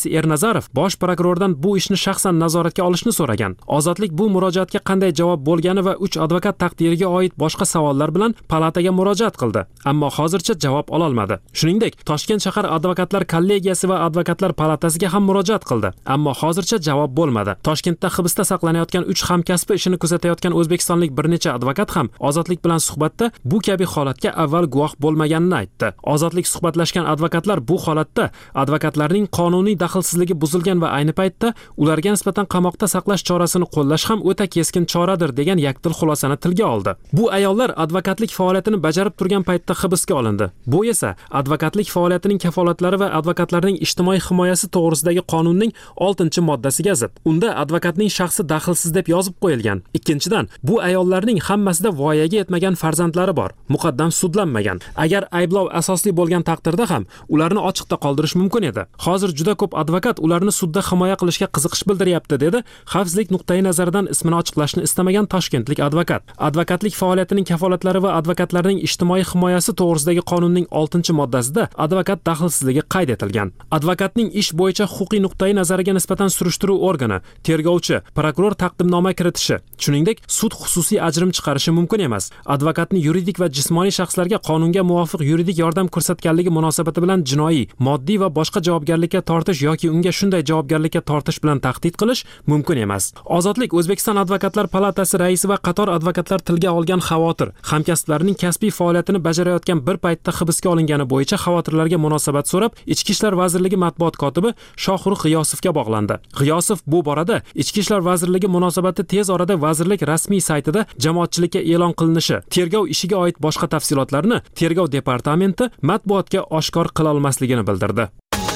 Nazarov bosh prokurordan bu ishni shaxsan nazoratga olishni so'ragan. Ozodlik bu murojaatga qanday javob bo'lgani va 3 advokat taqdiriga oid boshqa savollar bilan palataga murojaat qildi, ammo hozircha javob ola olmadi. Shuningdek, Toshkent shahar advokatlar kollegiyasi va advokatlar palatasiga ham murojaat qildi, ammo hozircha javob bo'lmadi. Toshkentda hibsda saqlanayotgan 3 hamkasbi ishini kuzatayotgan o'zbekistonlik bir necha advokat ham Ozodlik bilan suhbatda bu kabi holatga avval guvoh bo'lmaganini aytdi. Ozodlik suhbatlashgan advokatlar bu holatda advokatlarning qonuniy daxlsizligi buzilgan va ayni paytda ularga nisbatan qamoqda saqlash chorasini qo'llash ham o'ta keskin choradir degan yakdil xulosani tilga oldi. Bu ayollar advokatlik faoliyatini bajarib turgan paytda hibsga olindi. Bu esa advokatlik faoliyatining kafolatlari va advokatlarning ijtimoiy himoyasi to'g'risidagi qonunning 6-moddasiga zid. Unda advokatning shaxsi daxlsiz deb yozib qo'yilgan. Ikkinchidan, bu ayollarning hammasida voyaga yetmagan farzandlari bor, muqaddam sudlanmagan. Agar ayblov asosli bo'lgan taqdirda ham ularni ochiqda qoldirish mumkin edi. Hozir juda ko'p advokat ularni sudda himoya qilishga qiziqish bildiryapti, dedi xavfsizlik nuqtai nazaridan ismini ochiqlashni istamagan toshkentlik advokat. Advokatlik faoliyatining kafolatlari va advokatlarning ijtimoiy himoyasi to'g'risidagi qonunning 6-moddasida advokat daxlsizligi qayd etilgan. Advokatning ish bo'yicha huquqiy nuqtai nazariga nisbatan surishtiruv organi, tergovchi, prokuror taqdimnoma kiritishi, shuningdek, sud xususiy ajrim chiqarishi mumkin emas. Advokatni yuridik va jismoniy shaxslarga qonunga muvofiq yuridik yordam ko'rsatganligi munosabati bilan jinoiy, moddiy va boshqa javobgarlikka tortish yoki unga shunday javobgarlikka tortish bilan tahdid qilish mumkin emas. Ozodlik O'zbekiston Advokatlar palatasi raisi va qator advokatlar tilga olgan xavotir, hamkasblarining kasbiy faoliyatini bajarayotgan bir paytda hibsga olingani bo'yicha xavotirlarga munosabat so'rab, Ichki ishlar vazirligi matbuot kotibi Shohruh G'iyosovga bog'landi. G'iyosov bu borada Ichki ishlar vazirligi munosabati tez orada vazirlik rasmiy saytida jamoatchilikka e'lon qilinishi, tergov ishiga oid boshqa tafsilotlarni Tergov departamenti matbuotga oshkor qila olmasligini bildirdi.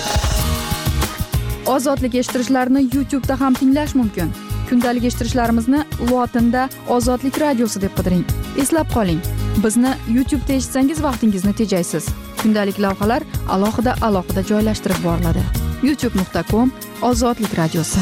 Ozodlik eshittirishlarni YouTube'da ham tinglash mumkin. Kundalik eshittirishlarimizni lotinda Ozodlik radiosi deb qidiring. Eslab qoling, bizni YouTube'da eshitsangiz vaqtingizni tejaysiz. Kundalik lavhalar alohida joylashtirib boriladi. youtube.com/Ozodlik radiosi.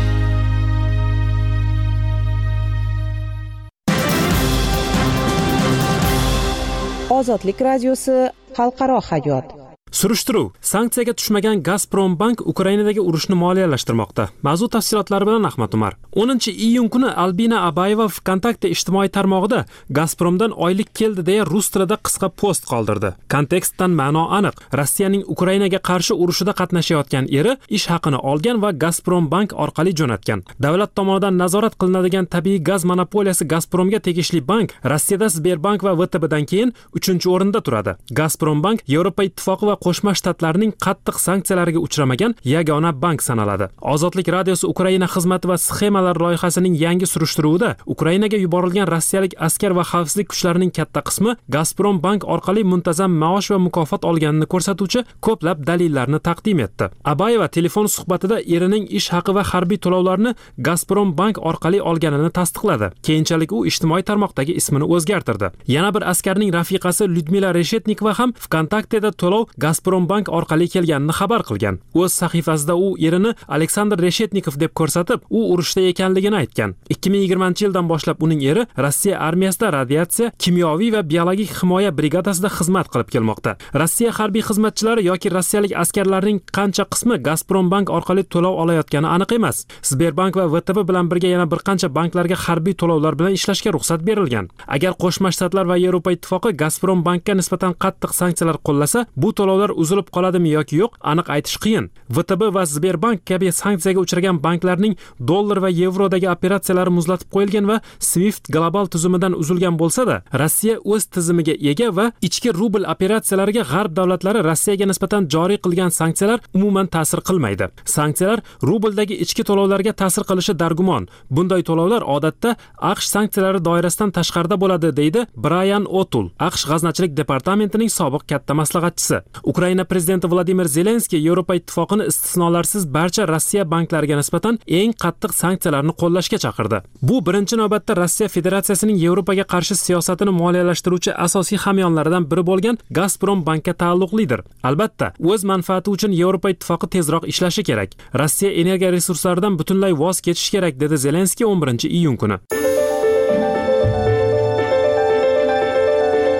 Ozodlik radiosi xalqaro hayot. Surishtiruv: sanksiyaga tushmagan Gazprombank Ukrainadagi urushni moliyalashtirmoqda. Mavzu tafsilotlari bilan Ahmad Umar. 10-iyun kuni Albina Abayeva VKontakte ijtimoiy tarmog'ida Gazpromdan oylik keldi deya rus tilida qisqa post qoldirdi. Kontekstdan ma'no aniq. Rossiyaning Ukrainaga qarshi urushida qatnashayotgan eri ish haqini olgan va Gazprombank orqali jo'natgan. Davlat tomonidan nazorat qilinadigan tabiiy gaz monopoliyasi Gazpromga tegishli bank Rossiyada Sberbank va VTBdan keyin 3-o'rinda turadi. Gazprombank Yevropa Ittifoqi va Qo'shma Shtatlarning qattiq sanksiyalariga uchramagan yagona bank sanaladi. Ozodlik radiosi Ukraina xizmati va sxemalar loyihasining yangi surishtiruvida Ukrainaga yuborilgan rossiyalik askar va xavfsizlik kuchlarining katta qismi Gazprombank orqali muntazam maosh va mukofot olganini ko'rsatuvchi ko'plab dalillarni taqdim etdi. Abayeva telefon suhbatida erining ish haqi va harbiy to'lovlarni Gazprombank orqali olganini tasdiqladi. Keyinchalik u ijtimoiy tarmoqdagi ismini o'zgartirdi. Yana bir askarning rafiqasi Lyudmila Reshetnikova ham VKontakteda to'lov Gazprombank orqali kelganini xabar qilgan. O'z sahifasida u erini Aleksandr Reshetnikov deb ko'rsatib, u urushda ekanligini aytgan. 2020-yildan boshlab uning eri Rossiya armiyasida radiatsiya, kimyoviy va biologik himoya brigadasida xizmat qilib kelmoqda. Rossiya harbiy xizmatchilari yoki rossiyalik askarlarning qancha qismi Gazprombank orqali to'lov olayotgani aniq emas. Sberbank va VTB bilan birga yana bir qancha banklarga harbiy to'lovlar bilan ishlashga ruxsat berilgan. Agar Qo'shma Shtatlar va Yevropa Ittifoqi Gazprombankka nisbatan qattiq sanksiyalar qo'llasa, bu to'lovlar uzilib qoladimi yoki yo'q, aniq aytish qiyin. VTB va Sberbank kabi sanksiyaga uchragan banklarning dollar va yevrodagi operatsiyalari muzlatib qo'yilgan va Swift global tuzumidan uzilgan bo'lsa-da, Rossiya o'z tizimiga ega va ichki rubl operatsiyalariga g'arb davlatlari Rossiyaga nisbatan joriy qilgan sanksiyalar umuman ta'sir qilmaydi. Sanksiyalar rubldagi ichki to'lovlarga ta'sir qilishi dargumon. Bunday to'lovlar odatda AQSh sanksiyalari doirasidan tashqarida bo'ladi, deydi Brian O'Toole, AQSh g'aznachilik departamentining sobiq katta maslahatchisi. Ukraina prezidenti Vladimir Zelenskiy Yevropa Ittifoqini istisnolarsiz barcha Rossiya banklariga nisbatan eng qattiq sanksiyalarni qo'llashga chaqirdi. Bu birinchi navbatda Rossiya Federatsiyasining Yevropaga qarshi siyosatini moliyalashtiruvchi asosiy hamyonlaridan biri bo'lgan Gazprombankka taalluqlidir. Albatta, o'z manfaati uchun Yevropa Ittifoqi tezroq ishlashi kerak. Rossiya energiya resurslaridan butunlay voz kechish kerak, dedi Zelenskiy 11-iyun kuni.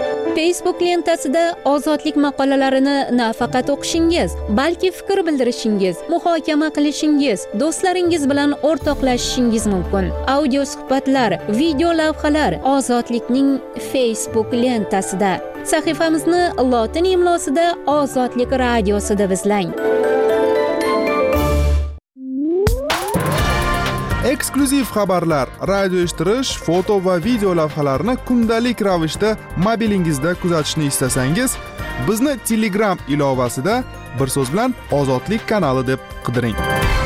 Facebook lentasida ozodlik maqolalarini nafaqat o'qishingiz, balki fikr bildirishingiz, muhokama qilishingiz, do'stlaringiz bilan o'rtoqlashishingiz mumkin. Audio suhbatlar, video lavhalar ozodlikning Facebook lentasida. Sahifamizni lotin imlosida Ozodlik radiosi deb izlang. Eksklyuziv xabarlar, radio eshittirish, foto va video lavhalarni kundalik ravishda mobilingizda kuzatishni istasangiz, bizni Telegram ilovasida bir so'z bilan Ozodlik kanali deb qidiring.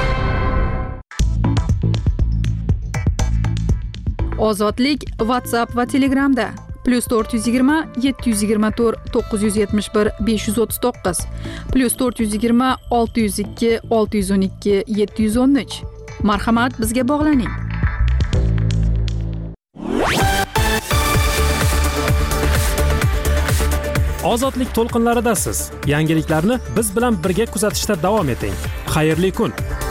Ozodlik WhatsApp va Telegramda +420 724 971 539 +420 602 612 713. Marhamat, bizga bog'laning. Ozodlik to'lqinlaridasiz. Yangiliklarni biz bilan birga kuzatishda davom eting. Xayrli kun.